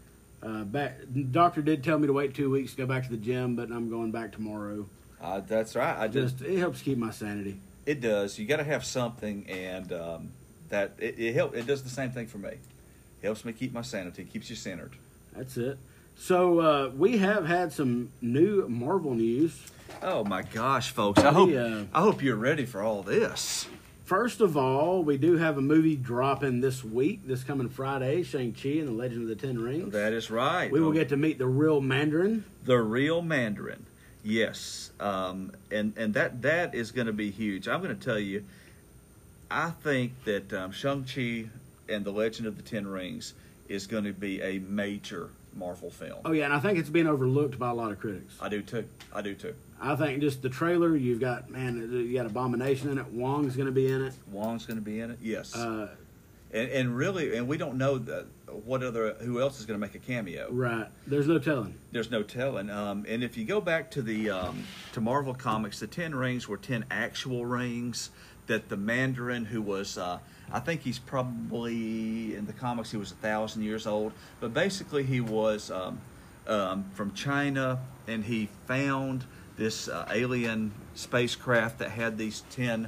Doctor did tell me to wait 2 weeks to go back to the gym, but I'm going back tomorrow. That's right. It helps keep my sanity. It does. You got to have something, and that it helps. It does the same thing for me. It helps me keep my sanity. Keeps you centered. That's it. So we have had some new Marvel news. Oh my gosh, folks! I hope you're ready for all this. First of all, we do have a movie dropping this week, this coming Friday, Shang-Chi and the Legend of the Ten Rings. That is right. We will get to meet the real Mandarin. The real Mandarin, yes. And that is going to be huge. I'm going to tell you, I think that Shang-Chi and the Legend of the Ten Rings is going to be a major Marvel film. Oh, yeah, and I think it's being overlooked by a lot of critics. I do too. I think just the trailer, you got Abomination in it. Wong's going to be in it. Yes. And really, we don't know who else is going to make a cameo. Right. There's no telling. And if you go back to to Marvel Comics, the 10 rings were 10 actual rings that the Mandarin, who was, I think he's probably, in the comics, he was 1,000 years old. But basically, he was from China, and he found this alien spacecraft that had these 10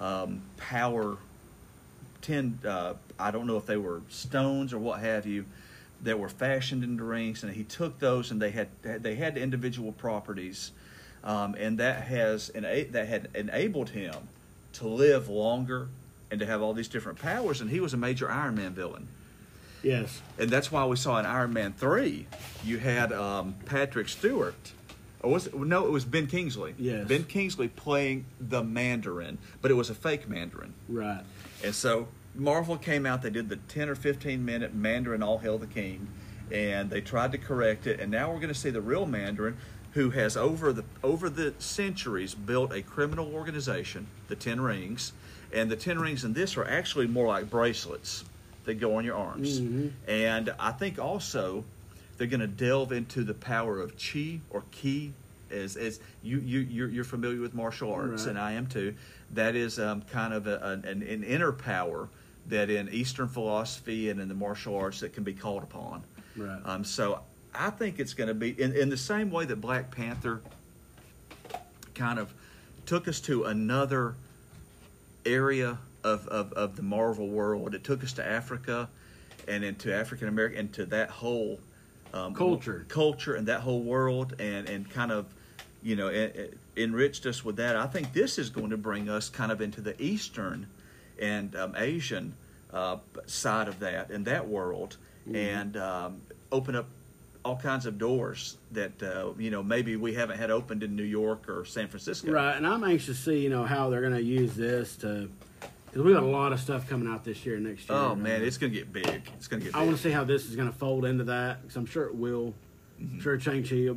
I don't know if they were stones or what have you, that were fashioned into rings, and he took those, and they had individual properties, and that had enabled him to live longer and to have all these different powers, and he was a major Iron Man villain. Yes. And that's why we saw in Iron Man 3, you had Patrick Stewart. Or was it? No, it was Ben Kingsley. Yes. Ben Kingsley playing the Mandarin, but it was a fake Mandarin. Right. And so Marvel came out, they did the 10 or 15 minute Mandarin All Hail the King, and they tried to correct it, and now we're going to see the real Mandarin, who has over the centuries built a criminal organization, the 10 Rings, and the 10 Rings in this are actually more like bracelets that go on your arms. Mm-hmm. And I think also they're going to delve into the power of chi or ki, as you're familiar with martial arts, right. And I am too. That is kind of an inner power that in Eastern philosophy and in the martial arts that can be called upon. Right. So I think it's going to be in the same way that Black Panther kind of took us to another area of the Marvel world. It took us to Africa and into African American and to that whole culture and that whole world and kind of enriched us with that. I think this is going to bring us kind of into the Eastern and Asian side of that and that world, and open up all kinds of doors that maybe we haven't had opened in New York or San Francisco. Right, and I'm anxious to see how they're going to use this to, because we got a lot of stuff coming out this year and next year. Oh man, it's going to get big. I want to see how this is going to fold into that, because I'm sure it will. I'm sure Shang-Chi will be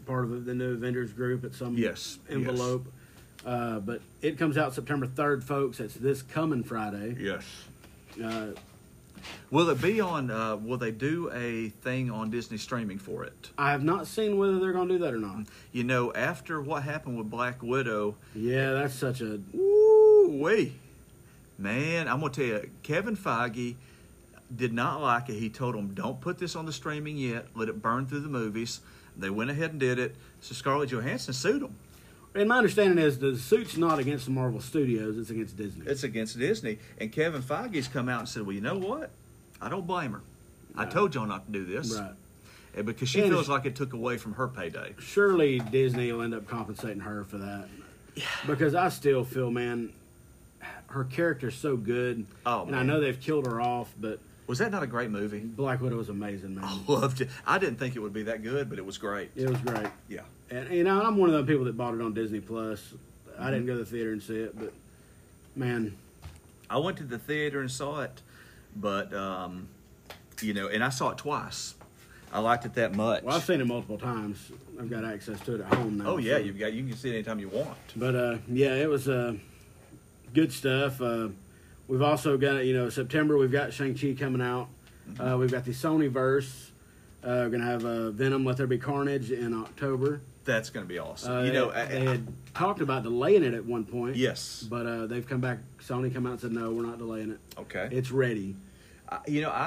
part of the new Avengers group at some Yes, envelope. But it comes out September 3rd, folks. It's this coming Friday. Yes. Uh, Will it be on? Will they do a thing on Disney streaming for it? I have not seen whether they're going to do that or not. You know, after what happened with Black Widow, Yeah, that's such a... woo-wee. Man, I'm going to tell you, Kevin Feige did not like it. He told them, don't put this on the streaming yet. Let it burn through the movies. They went ahead and did it. So Scarlett Johansson sued them. And my understanding is the suit's not against the Marvel Studios. It's against Disney. It's against Disney. And Kevin Feige's come out and said, well, you know what? I don't blame her. I told y'all not to do this. Right. And because she feels like it took away from her payday. Surely Disney will end up compensating her for that. Yeah. Because I still feel, man, her character's so good. Oh, and man. I know they've killed her off, but Was that not a great movie? Black Widow was amazing, man. I loved it. I didn't think it would be that good, but it was great. It was great. Yeah. And, you know, I'm one of those people that bought it on Disney Plus. I didn't go to the theater and see it, but, man. I went to the theater and saw it, but, you know, and I saw it twice. I liked it that much. Well, I've seen it multiple times. I've got access to it at home now. Oh, yeah, so. you can see it anytime you want. But, yeah, it was good stuff. We've also got, you know, September, we've got Shang-Chi coming out. We've got the Sonyverse. We're going to have Venom, Let There Be Carnage in October. That's going to be awesome. You know, they had talked about delaying it at one point. Yes. But they've come back. Sony come out and said, no, we're not delaying it. Okay. It's ready. You know,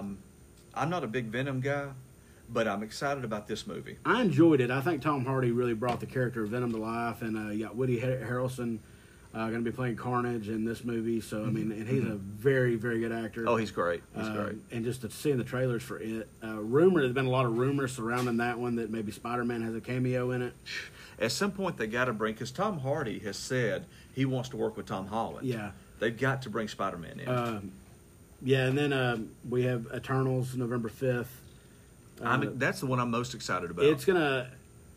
I'm not a big Venom guy, but I'm excited about this movie. I enjoyed it. I think Tom Hardy really brought the character of Venom to life. And you got Woody Harrelson going to be playing Carnage in this movie. So, I mean, and he's a very, very good actor. Oh, he's great. He's great. And just to seeing the trailers for it. There's been a lot of rumors surrounding that one that maybe Spider-Man has a cameo in it. At some point, they got to bring, because Tom Hardy has said he wants to work with Tom Holland. Yeah. They've got to bring Spider-Man in. Yeah, and then we have Eternals, November 5th. That's the one I'm most excited about. It's gonna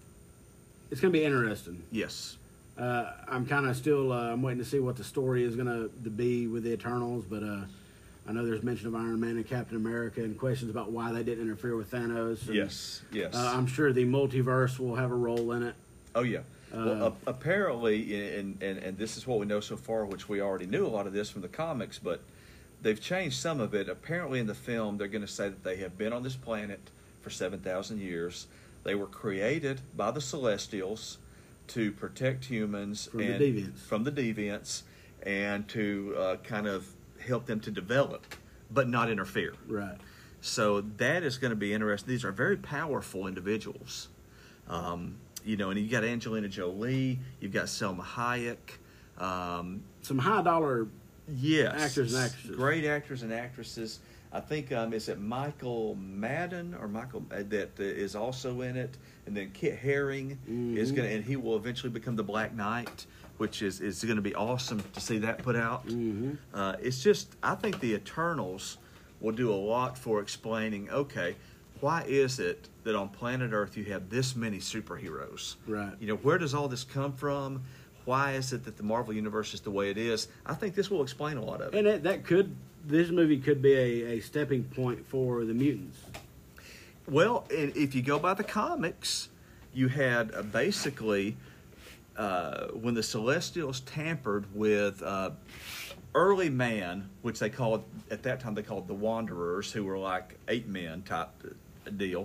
be interesting. Yes. I'm kind of still I'm waiting to see what the story is gonna be with the Eternals, but I know there's mention of Iron Man and Captain America and questions about why they didn't interfere with Thanos. And, Yes. I'm sure the multiverse will have a role in it. Oh yeah. Well, apparently, and this is what we know so far, which we already knew a lot of this from the comics, but they've changed some of it. Apparently, in the film, they're going to say that they have been on this planet for 7,000 years. They were created by the Celestials to protect humans From the deviants, and to kind of help them to develop, but not interfere. Right. So that is going to be interesting. These are very powerful individuals. You know, and you got Angelina Jolie, you've got Selma Hayek. Some high dollar Actors and actresses. Great actors and actresses. I think, is it Michael Madden or Michael that is also in it? And then Kit Haring is going to, and he will eventually become the Black Knight, which is going to be awesome to see that put out. It's just, I think the Eternals will do a lot for explaining, okay, why is it that on planet Earth you have this many superheroes? Right. You know, where does all this come from? Why is it that the Marvel Universe is the way it is? I think this will explain a lot of it. And this movie could be a stepping point for the mutants. Well, and if you go by the comics, you had basically when the Celestials tampered with early man, which they called at that time they called the Wanderers, who were like 8 men type deal.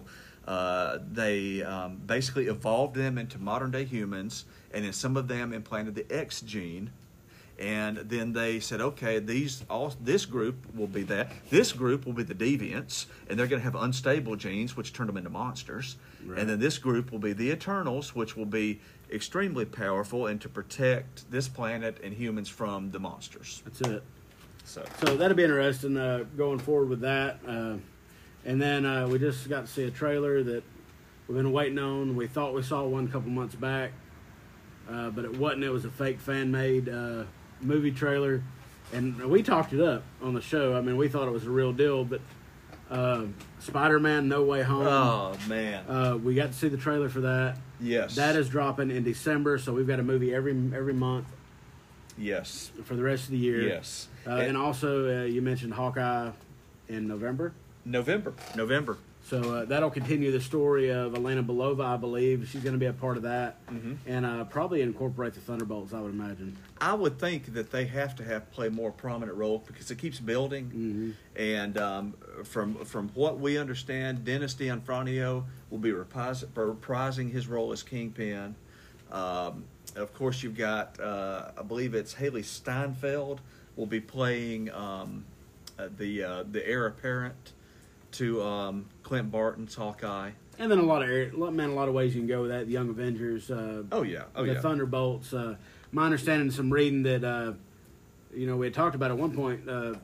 They basically evolved them into modern day humans, and then some of them implanted the X gene. And then they said, okay, this group will be that. This group will be the deviants, and they're going to have unstable genes, which turned them into monsters. Right. And then this group will be the Eternals, which will be extremely powerful and to protect this planet and humans from the monsters. That's it. So that'll be interesting going forward with that. And then we just got to see a trailer that we've been waiting on. We thought we saw one a couple months back, but it wasn't. It was a fake fan-made movie trailer, and we talked it up on the show. I mean, we thought it was a real deal, but Spider-Man No Way Home. Oh, man. We got to see the trailer for that. Yes. That is dropping in December, so we've got a movie every month. Yes. For the rest of the year. Yes. And also, you mentioned Hawkeye in November. November. So that'll continue the story of Elena Belova, I believe. She's going to be a part of that, and probably incorporate the Thunderbolts, I would imagine. I would think that they have to play more prominent role because it keeps building. And from what we understand, Dennis D'Onofrio will be reprising his role as Kingpin. Of course, you've got, I believe it's Haley Steinfeld will be playing the heir apparent to Clint Barton's Hawkeye. And then a lot of ways you can go with that. The Young Avengers. The Thunderbolts. My understanding, some reading that we had talked about at one point the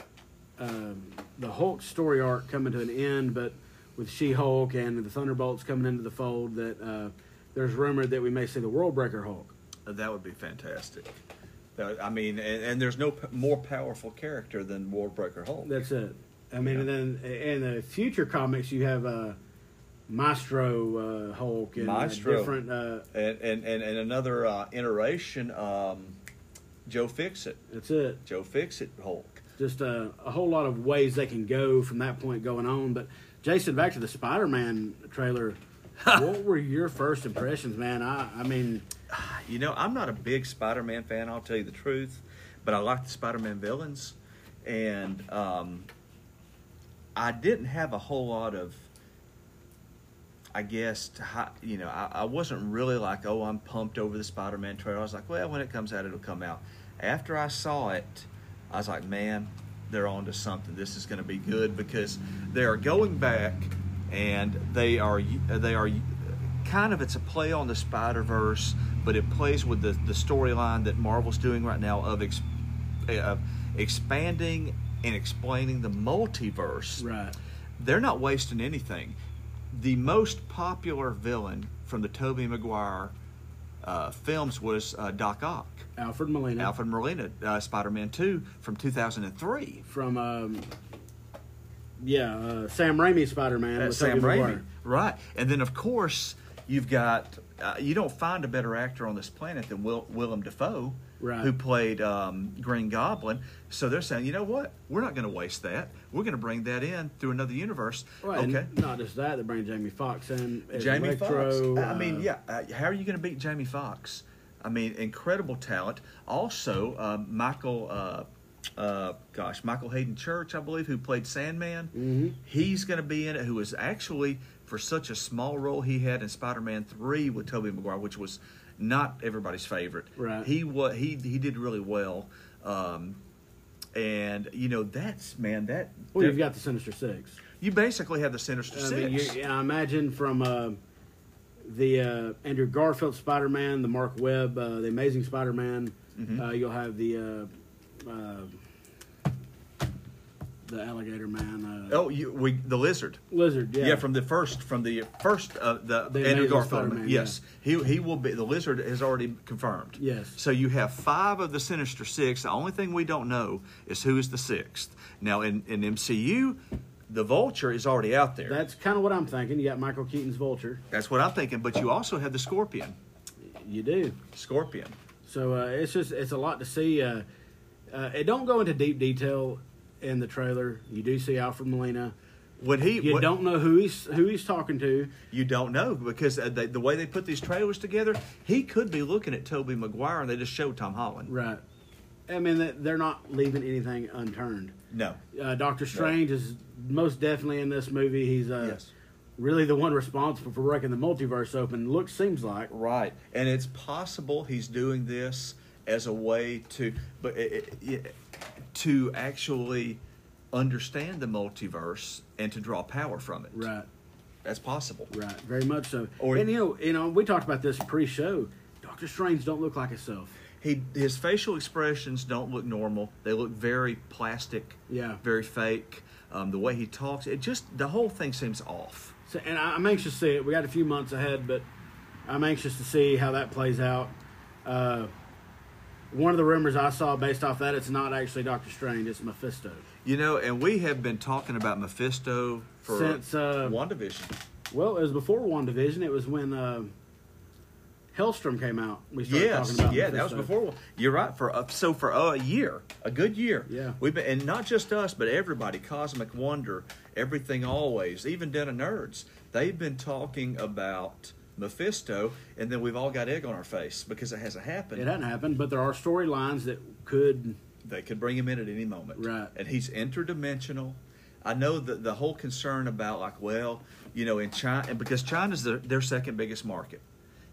Hulk story arc coming to an end, but with She-Hulk and the Thunderbolts coming into the fold, that there's rumored that we may see the Worldbreaker Hulk. That would be fantastic. I mean, and there's no more powerful character than Worldbreaker Hulk. That's it. I mean, and then in the future comics, you have Maestro Hulk and different. And another iteration, Joe Fixit. That's it. Joe Fixit Hulk. Just a whole lot of ways they can go from that point going on. But Jason, back to the Spider-Man trailer. What were your first impressions, man? I mean, I'm not a big Spider-Man fan. I'll tell you the truth, but I like the Spider-Man villains, and I didn't have a whole lot of, I guess, I wasn't really like, oh, I'm pumped over the Spider-Man trailer. I was like, well, when it comes out, it'll come out. After I saw it, I was like, man, they're on to something. This is going to be good because they are going back, and they are kind of, it's a play on the Spider-Verse, but it plays with the storyline that Marvel's doing right now of expanding and explaining the multiverse. Right. They're not wasting anything. The most popular villain from the Tobey Maguire films was Doc Ock. Alfred Molina, Spider-Man 2 from 2003. From Sam Raimi's Spider-Man. With Sam Tobey Raimi, Maguire. right? And then of course you've got you don't find a better actor on this planet than Willem Dafoe, right, who played Green Goblin. So they're saying, you know what? We're not going to waste that. We're going to bring that in through another universe. Right, okay. And not just that, they bring Jamie Foxx in as Jamie Electro. Foxx. I mean, how are you going to beat Jamie Foxx? I mean, incredible talent. Also, Michael Hayden Church, I believe, who played Sandman. Mm-hmm. He's going to be in it, who was actually, for such a small role he had in Spider-Man 3 with Tobey Maguire, which was not everybody's favorite. Right. He did really well. And, that's, man, that... Well, you've got the Sinister Six. You basically have the Sinister Six. I imagine from the Andrew Garfield Spider-Man, the Mark Webb, the Amazing Spider-Man, you'll have the alligator man. The lizard. Lizard, yeah. Yeah, from the first the Andrew Garfield. Yes, yeah. He will be. The lizard is already confirmed. Yes. So you have 5 of the Sinister Six. The only thing we don't know is who is the 6th. Now in MCU, the Vulture is already out there. That's kind of what I'm thinking. You got Michael Keaton's Vulture. That's what I'm thinking. But you also have the Scorpion. You do. Scorpion. So it's a lot to see. It don't go into deep detail in the trailer. You do see Alfred Molina. You don't know who he's talking to. You don't know because the way they put these trailers together, he could be looking at Tobey Maguire and they just showed Tom Holland. Right. I mean, they're not leaving anything unturned. No. Doctor Strange is most definitely in this movie. He's really the one responsible for breaking the multiverse open. Seems like. Right. And it's possible he's doing this as a way to actually understand the multiverse and to draw power from it. Right. That's possible. Right. Very much so. And we talked about this pre-show. Doctor Strange don't look like himself. His facial expressions don't look normal. They look very plastic. Yeah. Very fake. The way he talks, the whole thing seems off. So, and I'm anxious to see it. We got a few months ahead, but I'm anxious to see how that plays out. One of the rumors I saw based off that, it's not actually Doctor Strange, it's Mephisto. And we have been talking about Mephisto since WandaVision. Well, it was before WandaVision. It was when Hellstrom came out. We started talking about that was Mephisto. before. You're right. For a year, a good year. Yeah. We've been, and not just us, but everybody. Cosmic Wonder, Everything Always, even Den of Nerds. They've been talking about Mephisto, and then we've all got egg on our face because it hasn't happened. It hadn't happened, but there are storylines that could. They could bring him in at any moment. Right. And he's interdimensional. I know that the whole concern about, like, well, you know, in China, and because China's their second biggest market.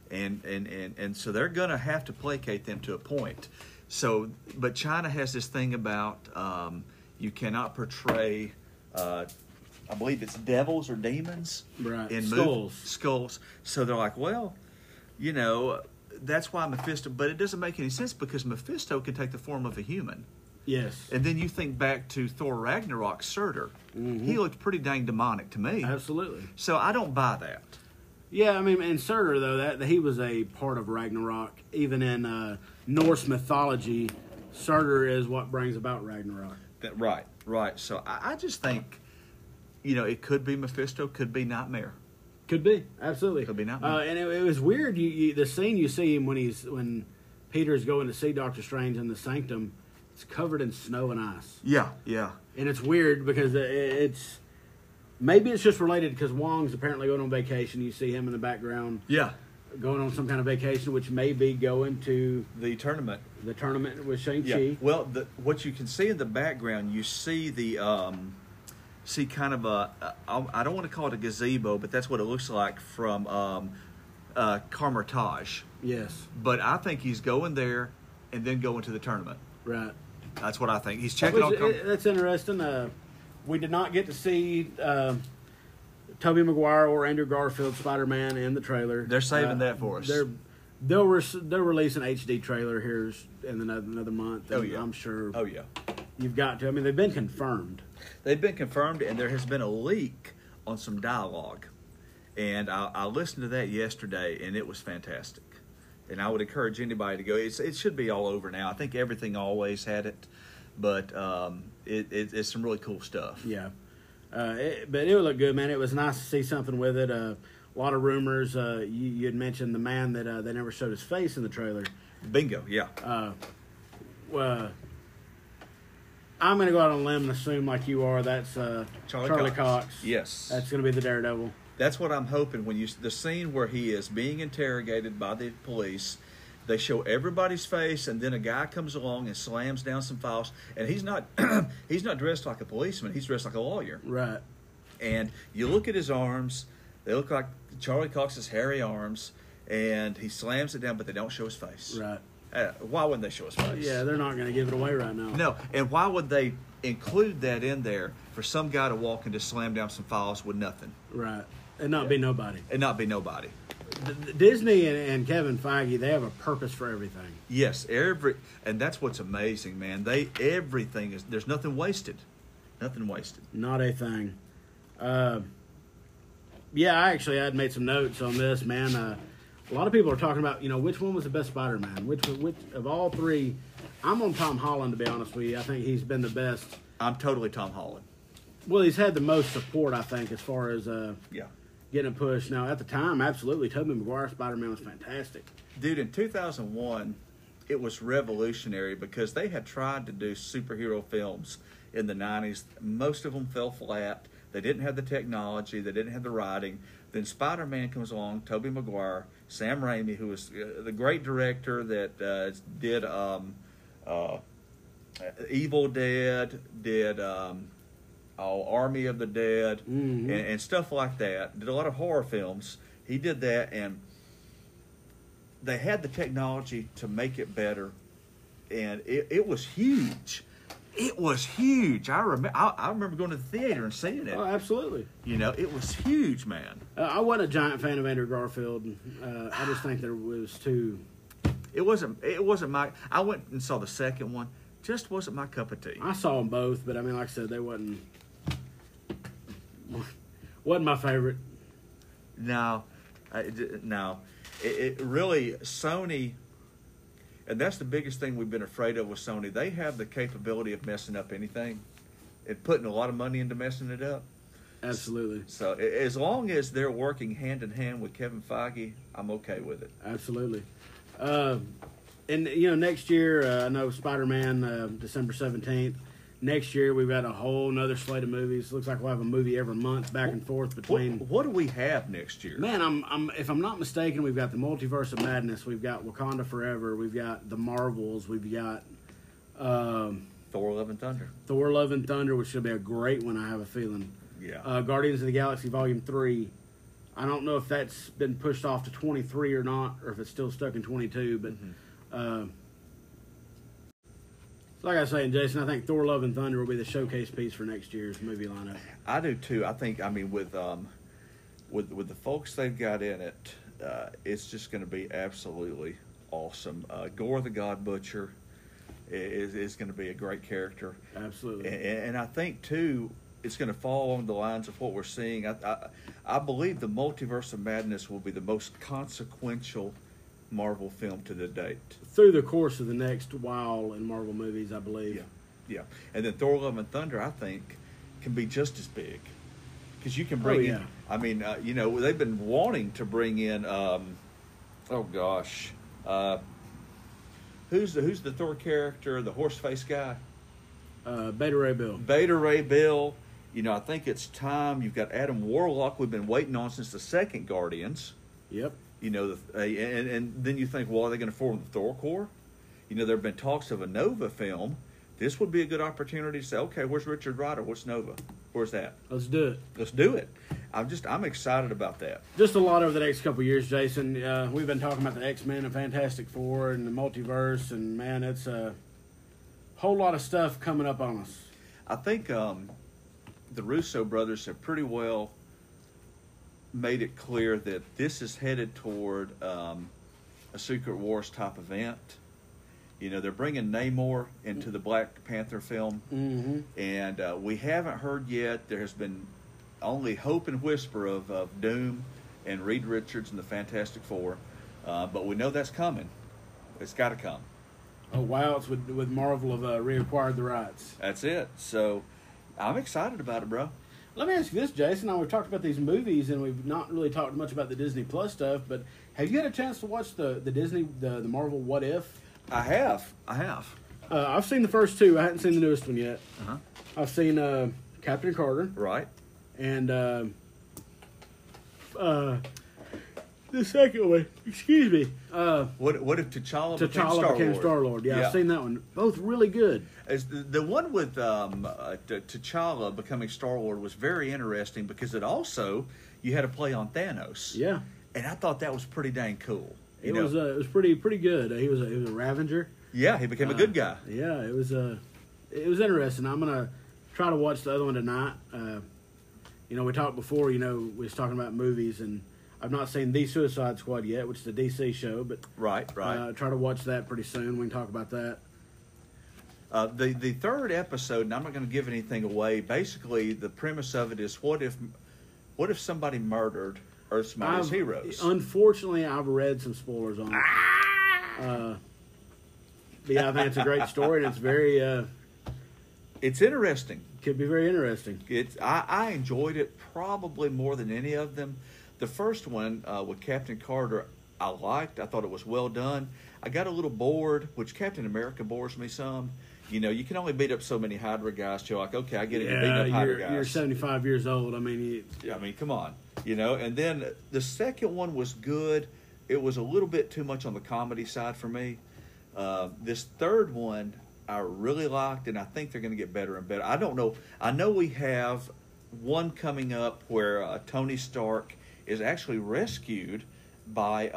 And so they're going to have to placate them to a point. So, but China has this thing about you cannot portray, I believe it's devils or demons. Right. In skulls. So they're like, well, you know, that's why Mephisto, but it doesn't make any sense because Mephisto can take the form of a human. Yes. And then you think back to Thor Ragnarok, Surtur. Mm-hmm. He looked pretty dang demonic to me. Absolutely. So I don't buy that. Yeah, I mean, in Surtur, though, that he was a part of Ragnarok. Even in Norse mythology, Surtur is what brings about Ragnarok. Right. So I just think, you know, it could be Mephisto, could be Nightmare. Could be, absolutely. Could be Nightmare. And it was weird. The scene you see him when Peter's going to see Doctor Strange in the Sanctum, it's covered in snow and ice. Yeah. And it's weird because it's maybe it's just related because Wong's apparently going on vacation. You see him in the background. Yeah. Going on some kind of vacation, which may be going to The tournament. With Shang-Chi. Yeah. Well, what you can see in the background, you see the see kind of I don't want to call it a gazebo, but that's what it looks like from Carmitage. Yes. But I think he's going there and then going to the tournament. Right. That's what I think. He's checking on. That's interesting. We did not get to see Tobey Maguire or Andrew Garfield Spider-Man in the trailer. They're saving that for us. They'll release an HD trailer here in another month. Oh yeah, I'm sure. Oh yeah, you've got to. I mean, they've been confirmed. They've been confirmed, and there has been a leak on some dialogue, and I listened to that yesterday, and it was fantastic. And I would encourage anybody to go. It should be all over now. I think Everything Always had it, but it's some really cool stuff. Yeah, but it would look good, man. It was nice to see something with it. A lot of rumors. You had mentioned the man that they never showed his face in the trailer. Bingo, yeah. Well, I'm going to go out on a limb and assume, like you are, that's Charlie Cox. Yes, that's going to be the Daredevil. That's what I'm hoping. When the scene where he is being interrogated by the police, they show everybody's face, and then a guy comes along and slams down some files, and he's not he's not dressed like a policeman. He's dressed like a lawyer. Right. And you look at his arms; they look like Charlie Cox's hairy arms, and he slams it down, but they don't show his face. Right. Why wouldn't they show his face? Yeah, they're not going to give it away right now. No, and why would they include that in there for some guy to walk and just slam down some files with nothing? Right. And not be nobody. And not be nobody. Disney and Kevin Feige, they have a purpose for everything. Yes, and that's what's amazing, man. Everything is, there's nothing wasted. Nothing wasted. Not a thing. Yeah, I had made some notes on this, man. A lot of people are talking about, which one was the best Spider-Man? Which of all three? I'm on Tom Holland, to be honest with you. I think he's been the best. I'm totally Tom Holland. Well, he's had the most support, I think, as far as yeah, getting a push. Now, at the time, absolutely, Tobey Maguire Spider-Man was fantastic. Dude, in 2001, it was revolutionary because they had tried to do superhero films in the 90s. Most of them fell flat. They didn't have the technology. They didn't have the writing. Then Spider-Man comes along, Tobey Maguire, Sam Raimi, who was the great director that did Evil Dead, did Army of the Dead, mm-hmm. and stuff like that. Did a lot of horror films. He did that, and they had the technology to make it better, and it was huge. It was huge. I remember going to the theater and seeing it. Oh, absolutely. It was huge, man. I wasn't a giant fan of Andrew Garfield. I just think there was too. It wasn't my. I went and saw the second one. Just wasn't my cup of tea. I saw them both, but I mean, like I said, they wasn't my favorite. No, no. It really Sony. And that's the biggest thing we've been afraid of with Sony. They have the capability of messing up anything and putting a lot of money into messing it up. Absolutely. So as long as they're working hand in hand with Kevin Feige, I'm okay with it. Absolutely. And, next year, I know Spider-Man, December 17th. Next year, we've got a whole nother slate of movies. Looks like we'll have a movie every month back and forth between. What do we have next year? Man, if I'm not mistaken, we've got the Multiverse of Madness. We've got Wakanda Forever. We've got the Marvels. We've got Thor: Love and Thunder. Thor: Love and Thunder, which should be a great one, I have a feeling. Yeah. Guardians of the Galaxy Volume 3. I don't know if that's been pushed off to 23 or not, or if it's still stuck in 22, but like I was saying, Jason, I think Thor: Love and Thunder will be the showcase piece for next year's movie lineup. I do too. I think, with the folks they've got in it, it's just going to be absolutely awesome. Gore the God Butcher is going to be a great character. Absolutely. And I think too, it's going to fall along the lines of what we're seeing. I believe the Multiverse of Madness will be the most consequential Marvel film to the date. Through the course of the next while in Marvel movies, I believe. Yeah. And then Thor: Love and Thunder, I think, can be just as big. Because you can bring in, I mean, they've been wanting to bring in, who's the Thor character, the horse-faced guy? Beta Ray Bill. Beta Ray Bill. I think it's time. You've got Adam Warlock we've been waiting on since the second Guardians. Yep. And then you think, well, are they going to form the Thor Corps? There have been talks of a Nova film. This would be a good opportunity to say, okay, where's Richard Rider? What's Nova? Where's that? Let's do it. Let's do it. I'm excited about that. Just a lot over the next couple of years, Jason. We've been talking about the X-Men and Fantastic Four and the multiverse, and man, it's a whole lot of stuff coming up on us. I think the Russo brothers have pretty well made it clear that this is headed toward a Secret Wars type event. They're bringing Namor into the Black Panther film, and we haven't heard yet. There has been only hope and whisper of Doom and Reed Richards and the Fantastic Four, but we know that's coming. It's got to come. Oh wow! It's with Marvel have reacquired the rights. That's it. So I'm excited about it, bro. Let me ask you this, Jason. Now, we've talked about these movies, and we've not really talked much about the Disney Plus stuff, but have you had a chance to watch the Marvel What If? I have. I've seen the first two. I hadn't seen the newest one yet. I've seen Captain Carter. Right. And the second one, excuse me. What if T'Challa became Star-Lord? Yeah, I've seen that one. Both really good. As the one with T'Challa becoming Star-Lord was very interesting because it also, you had to play on Thanos. Yeah. And I thought that was pretty dang cool. It was pretty good. He was a Ravager. Yeah, he became a good guy. Yeah, it was interesting. I'm gonna try to watch the other one tonight. We talked before. We was talking about movies, and I've not seen The Suicide Squad yet, which is a DC show, but right. Try to watch that pretty soon. We can talk about that. The third episode, and I'm not going to give anything away. Basically, the premise of it is what if somebody murdered Earth's Mightiest Heroes? Unfortunately, I've read some spoilers on it. Yeah, I think it's a great story, and it's very. It's interesting. Could be very interesting. I enjoyed it probably more than any of them. The first one with Captain Carter, I liked. I thought it was well done. I got a little bored, which Captain America bores me some. You can only beat up so many Hydra guys. You're like, okay, I get it. You're beating up Hydra guys. You're 75 years old. I mean, come on. And then the second one was good. It was a little bit too much on the comedy side for me. This third one I really liked, and I think they're going to get better and better. I don't know. I know we have one coming up where Tony Stark is actually rescued by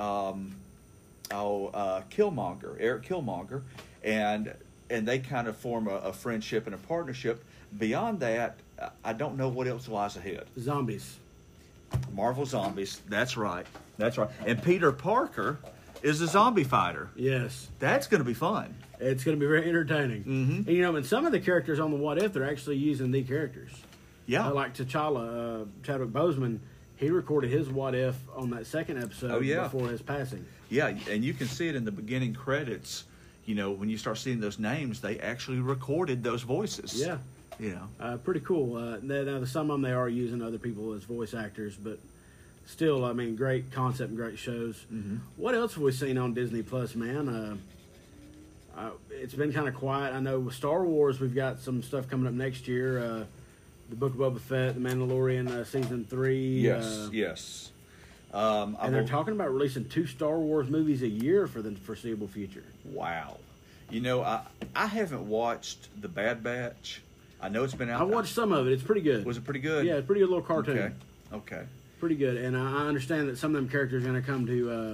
Eric Killmonger, and they kind of form a friendship and a partnership. Beyond that, I don't know what else lies ahead. Zombies. Marvel Zombies. That's right. And Peter Parker is a zombie fighter. Yes. That's going to be fun. It's going to be very entertaining. Mm-hmm. And some of the characters on the What If, they're actually using the characters. Yeah. Like T'Challa, Chadwick Boseman, he recorded his What If on that second episode before his passing. Yeah, and you can see it in the beginning credits. When you start seeing those names, they actually recorded those voices. Yeah. Pretty cool. Now, some of them they are using other people as voice actors, but still, I mean, great concept and great shows. Mm-hmm. What else have we seen on Disney Plus, man? It's been kind of quiet. I know with Star Wars, we've got some stuff coming up next year. The Book of Boba Fett, The Mandalorian season 3. Yes. And they're talking about releasing 2 Star Wars movies a year for the foreseeable future. Wow. You know, I haven't watched The Bad Batch. I know it's been out. I watched some of it. It's pretty good. Was it pretty good? Yeah, it's a pretty good little cartoon. Okay. Pretty good. And I understand that some of them characters are going to come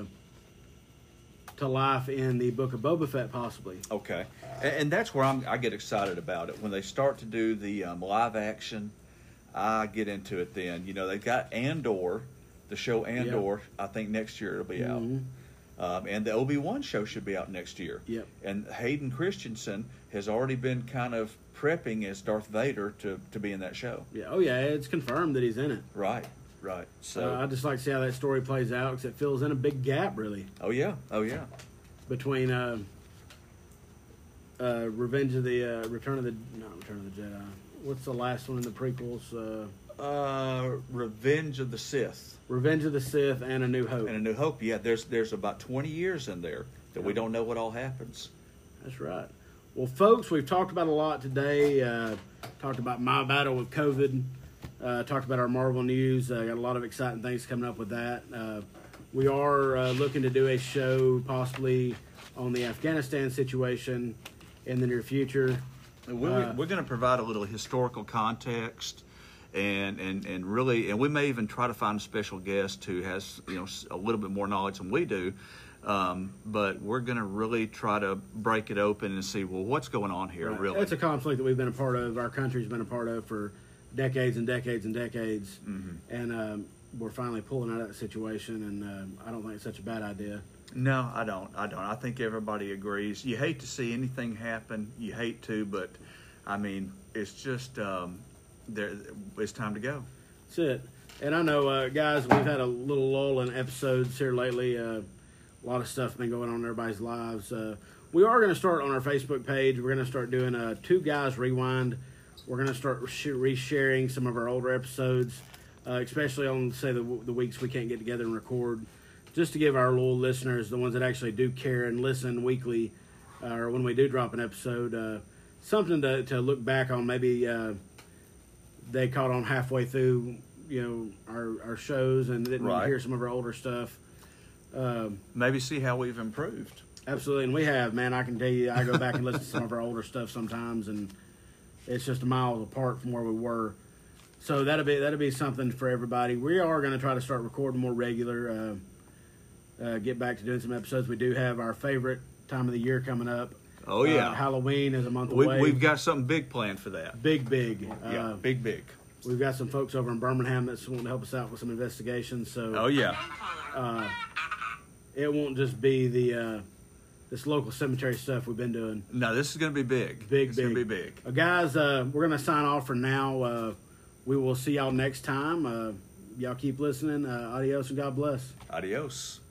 to life in the Book of Boba Fett, possibly. Okay. And that's where I get excited about it. When they start to do the live action, I get into it then. You know, they've got Andor, the show Andor. Yep. I think next year it'll be out. And the Obi-Wan show should be out next year. Yep. And Hayden Christensen has already been kind of prepping as Darth Vader to be in that show. Yeah. Oh, yeah. It's confirmed that he's in it. Right. So I just like to see how that story plays out because it fills in a big gap, really. Oh yeah. Between Return of the Jedi. What's the last one in the prequels? Revenge of the Sith. Revenge of the Sith and A New Hope. And A New Hope, yeah. There's about 20 years in there that we don't know what all happens. That's right. Well, folks, we've talked about a lot today. Talked about my battle with COVID. Talked about our Marvel news. Got a lot of exciting things coming up with that. We are looking to do a show possibly on the Afghanistan situation in the near future. We're going to provide a little historical context, and really, and we may even try to find a special guest who has a little bit more knowledge than we do. But we're going to really try to break it open and see, well, what's going on here, right. really. It's a conflict that we've been a part of, our country's been a part of for decades and decades and decades. Mm-hmm. And we're finally pulling out of that situation, and I don't think it's such a bad idea. No, I don't. I think everybody agrees. You hate to see anything happen. You hate to, but, I mean, it's just, it's time to go. That's it. And I know, guys, we've had a little lull in episodes here lately. A lot of stuff been going on in everybody's lives. We are going to start on our Facebook page. We're going to start doing a Two Guys Rewind. We're going to start resharing some of our older episodes, especially on, say, the weeks we can't get together and record, just to give our loyal listeners, the ones that actually do care and listen weekly, or when we do drop an episode, something to look back on. Maybe they caught on halfway through, our shows and didn't hear some of our older stuff. Maybe see how we've improved. Absolutely, and we have, man. I can tell you, I go back and listen to some of our older stuff sometimes, and it's just miles apart from where we were. So that'll be something for everybody. We are going to try to start recording more regular. Get back to doing some episodes. We do have our favorite time of the year coming up. Oh yeah, Halloween is a month away. We've got something big planned for that. Big. Big. We've got some folks over in Birmingham that's wanting to help us out with some investigations. So oh yeah, it won't just be the this local cemetery stuff we've been doing. No, this is going to be big. It's going to be big. Guys, we're going to sign off for now. We will see y'all next time. Y'all keep listening. Adios and God bless. Adios.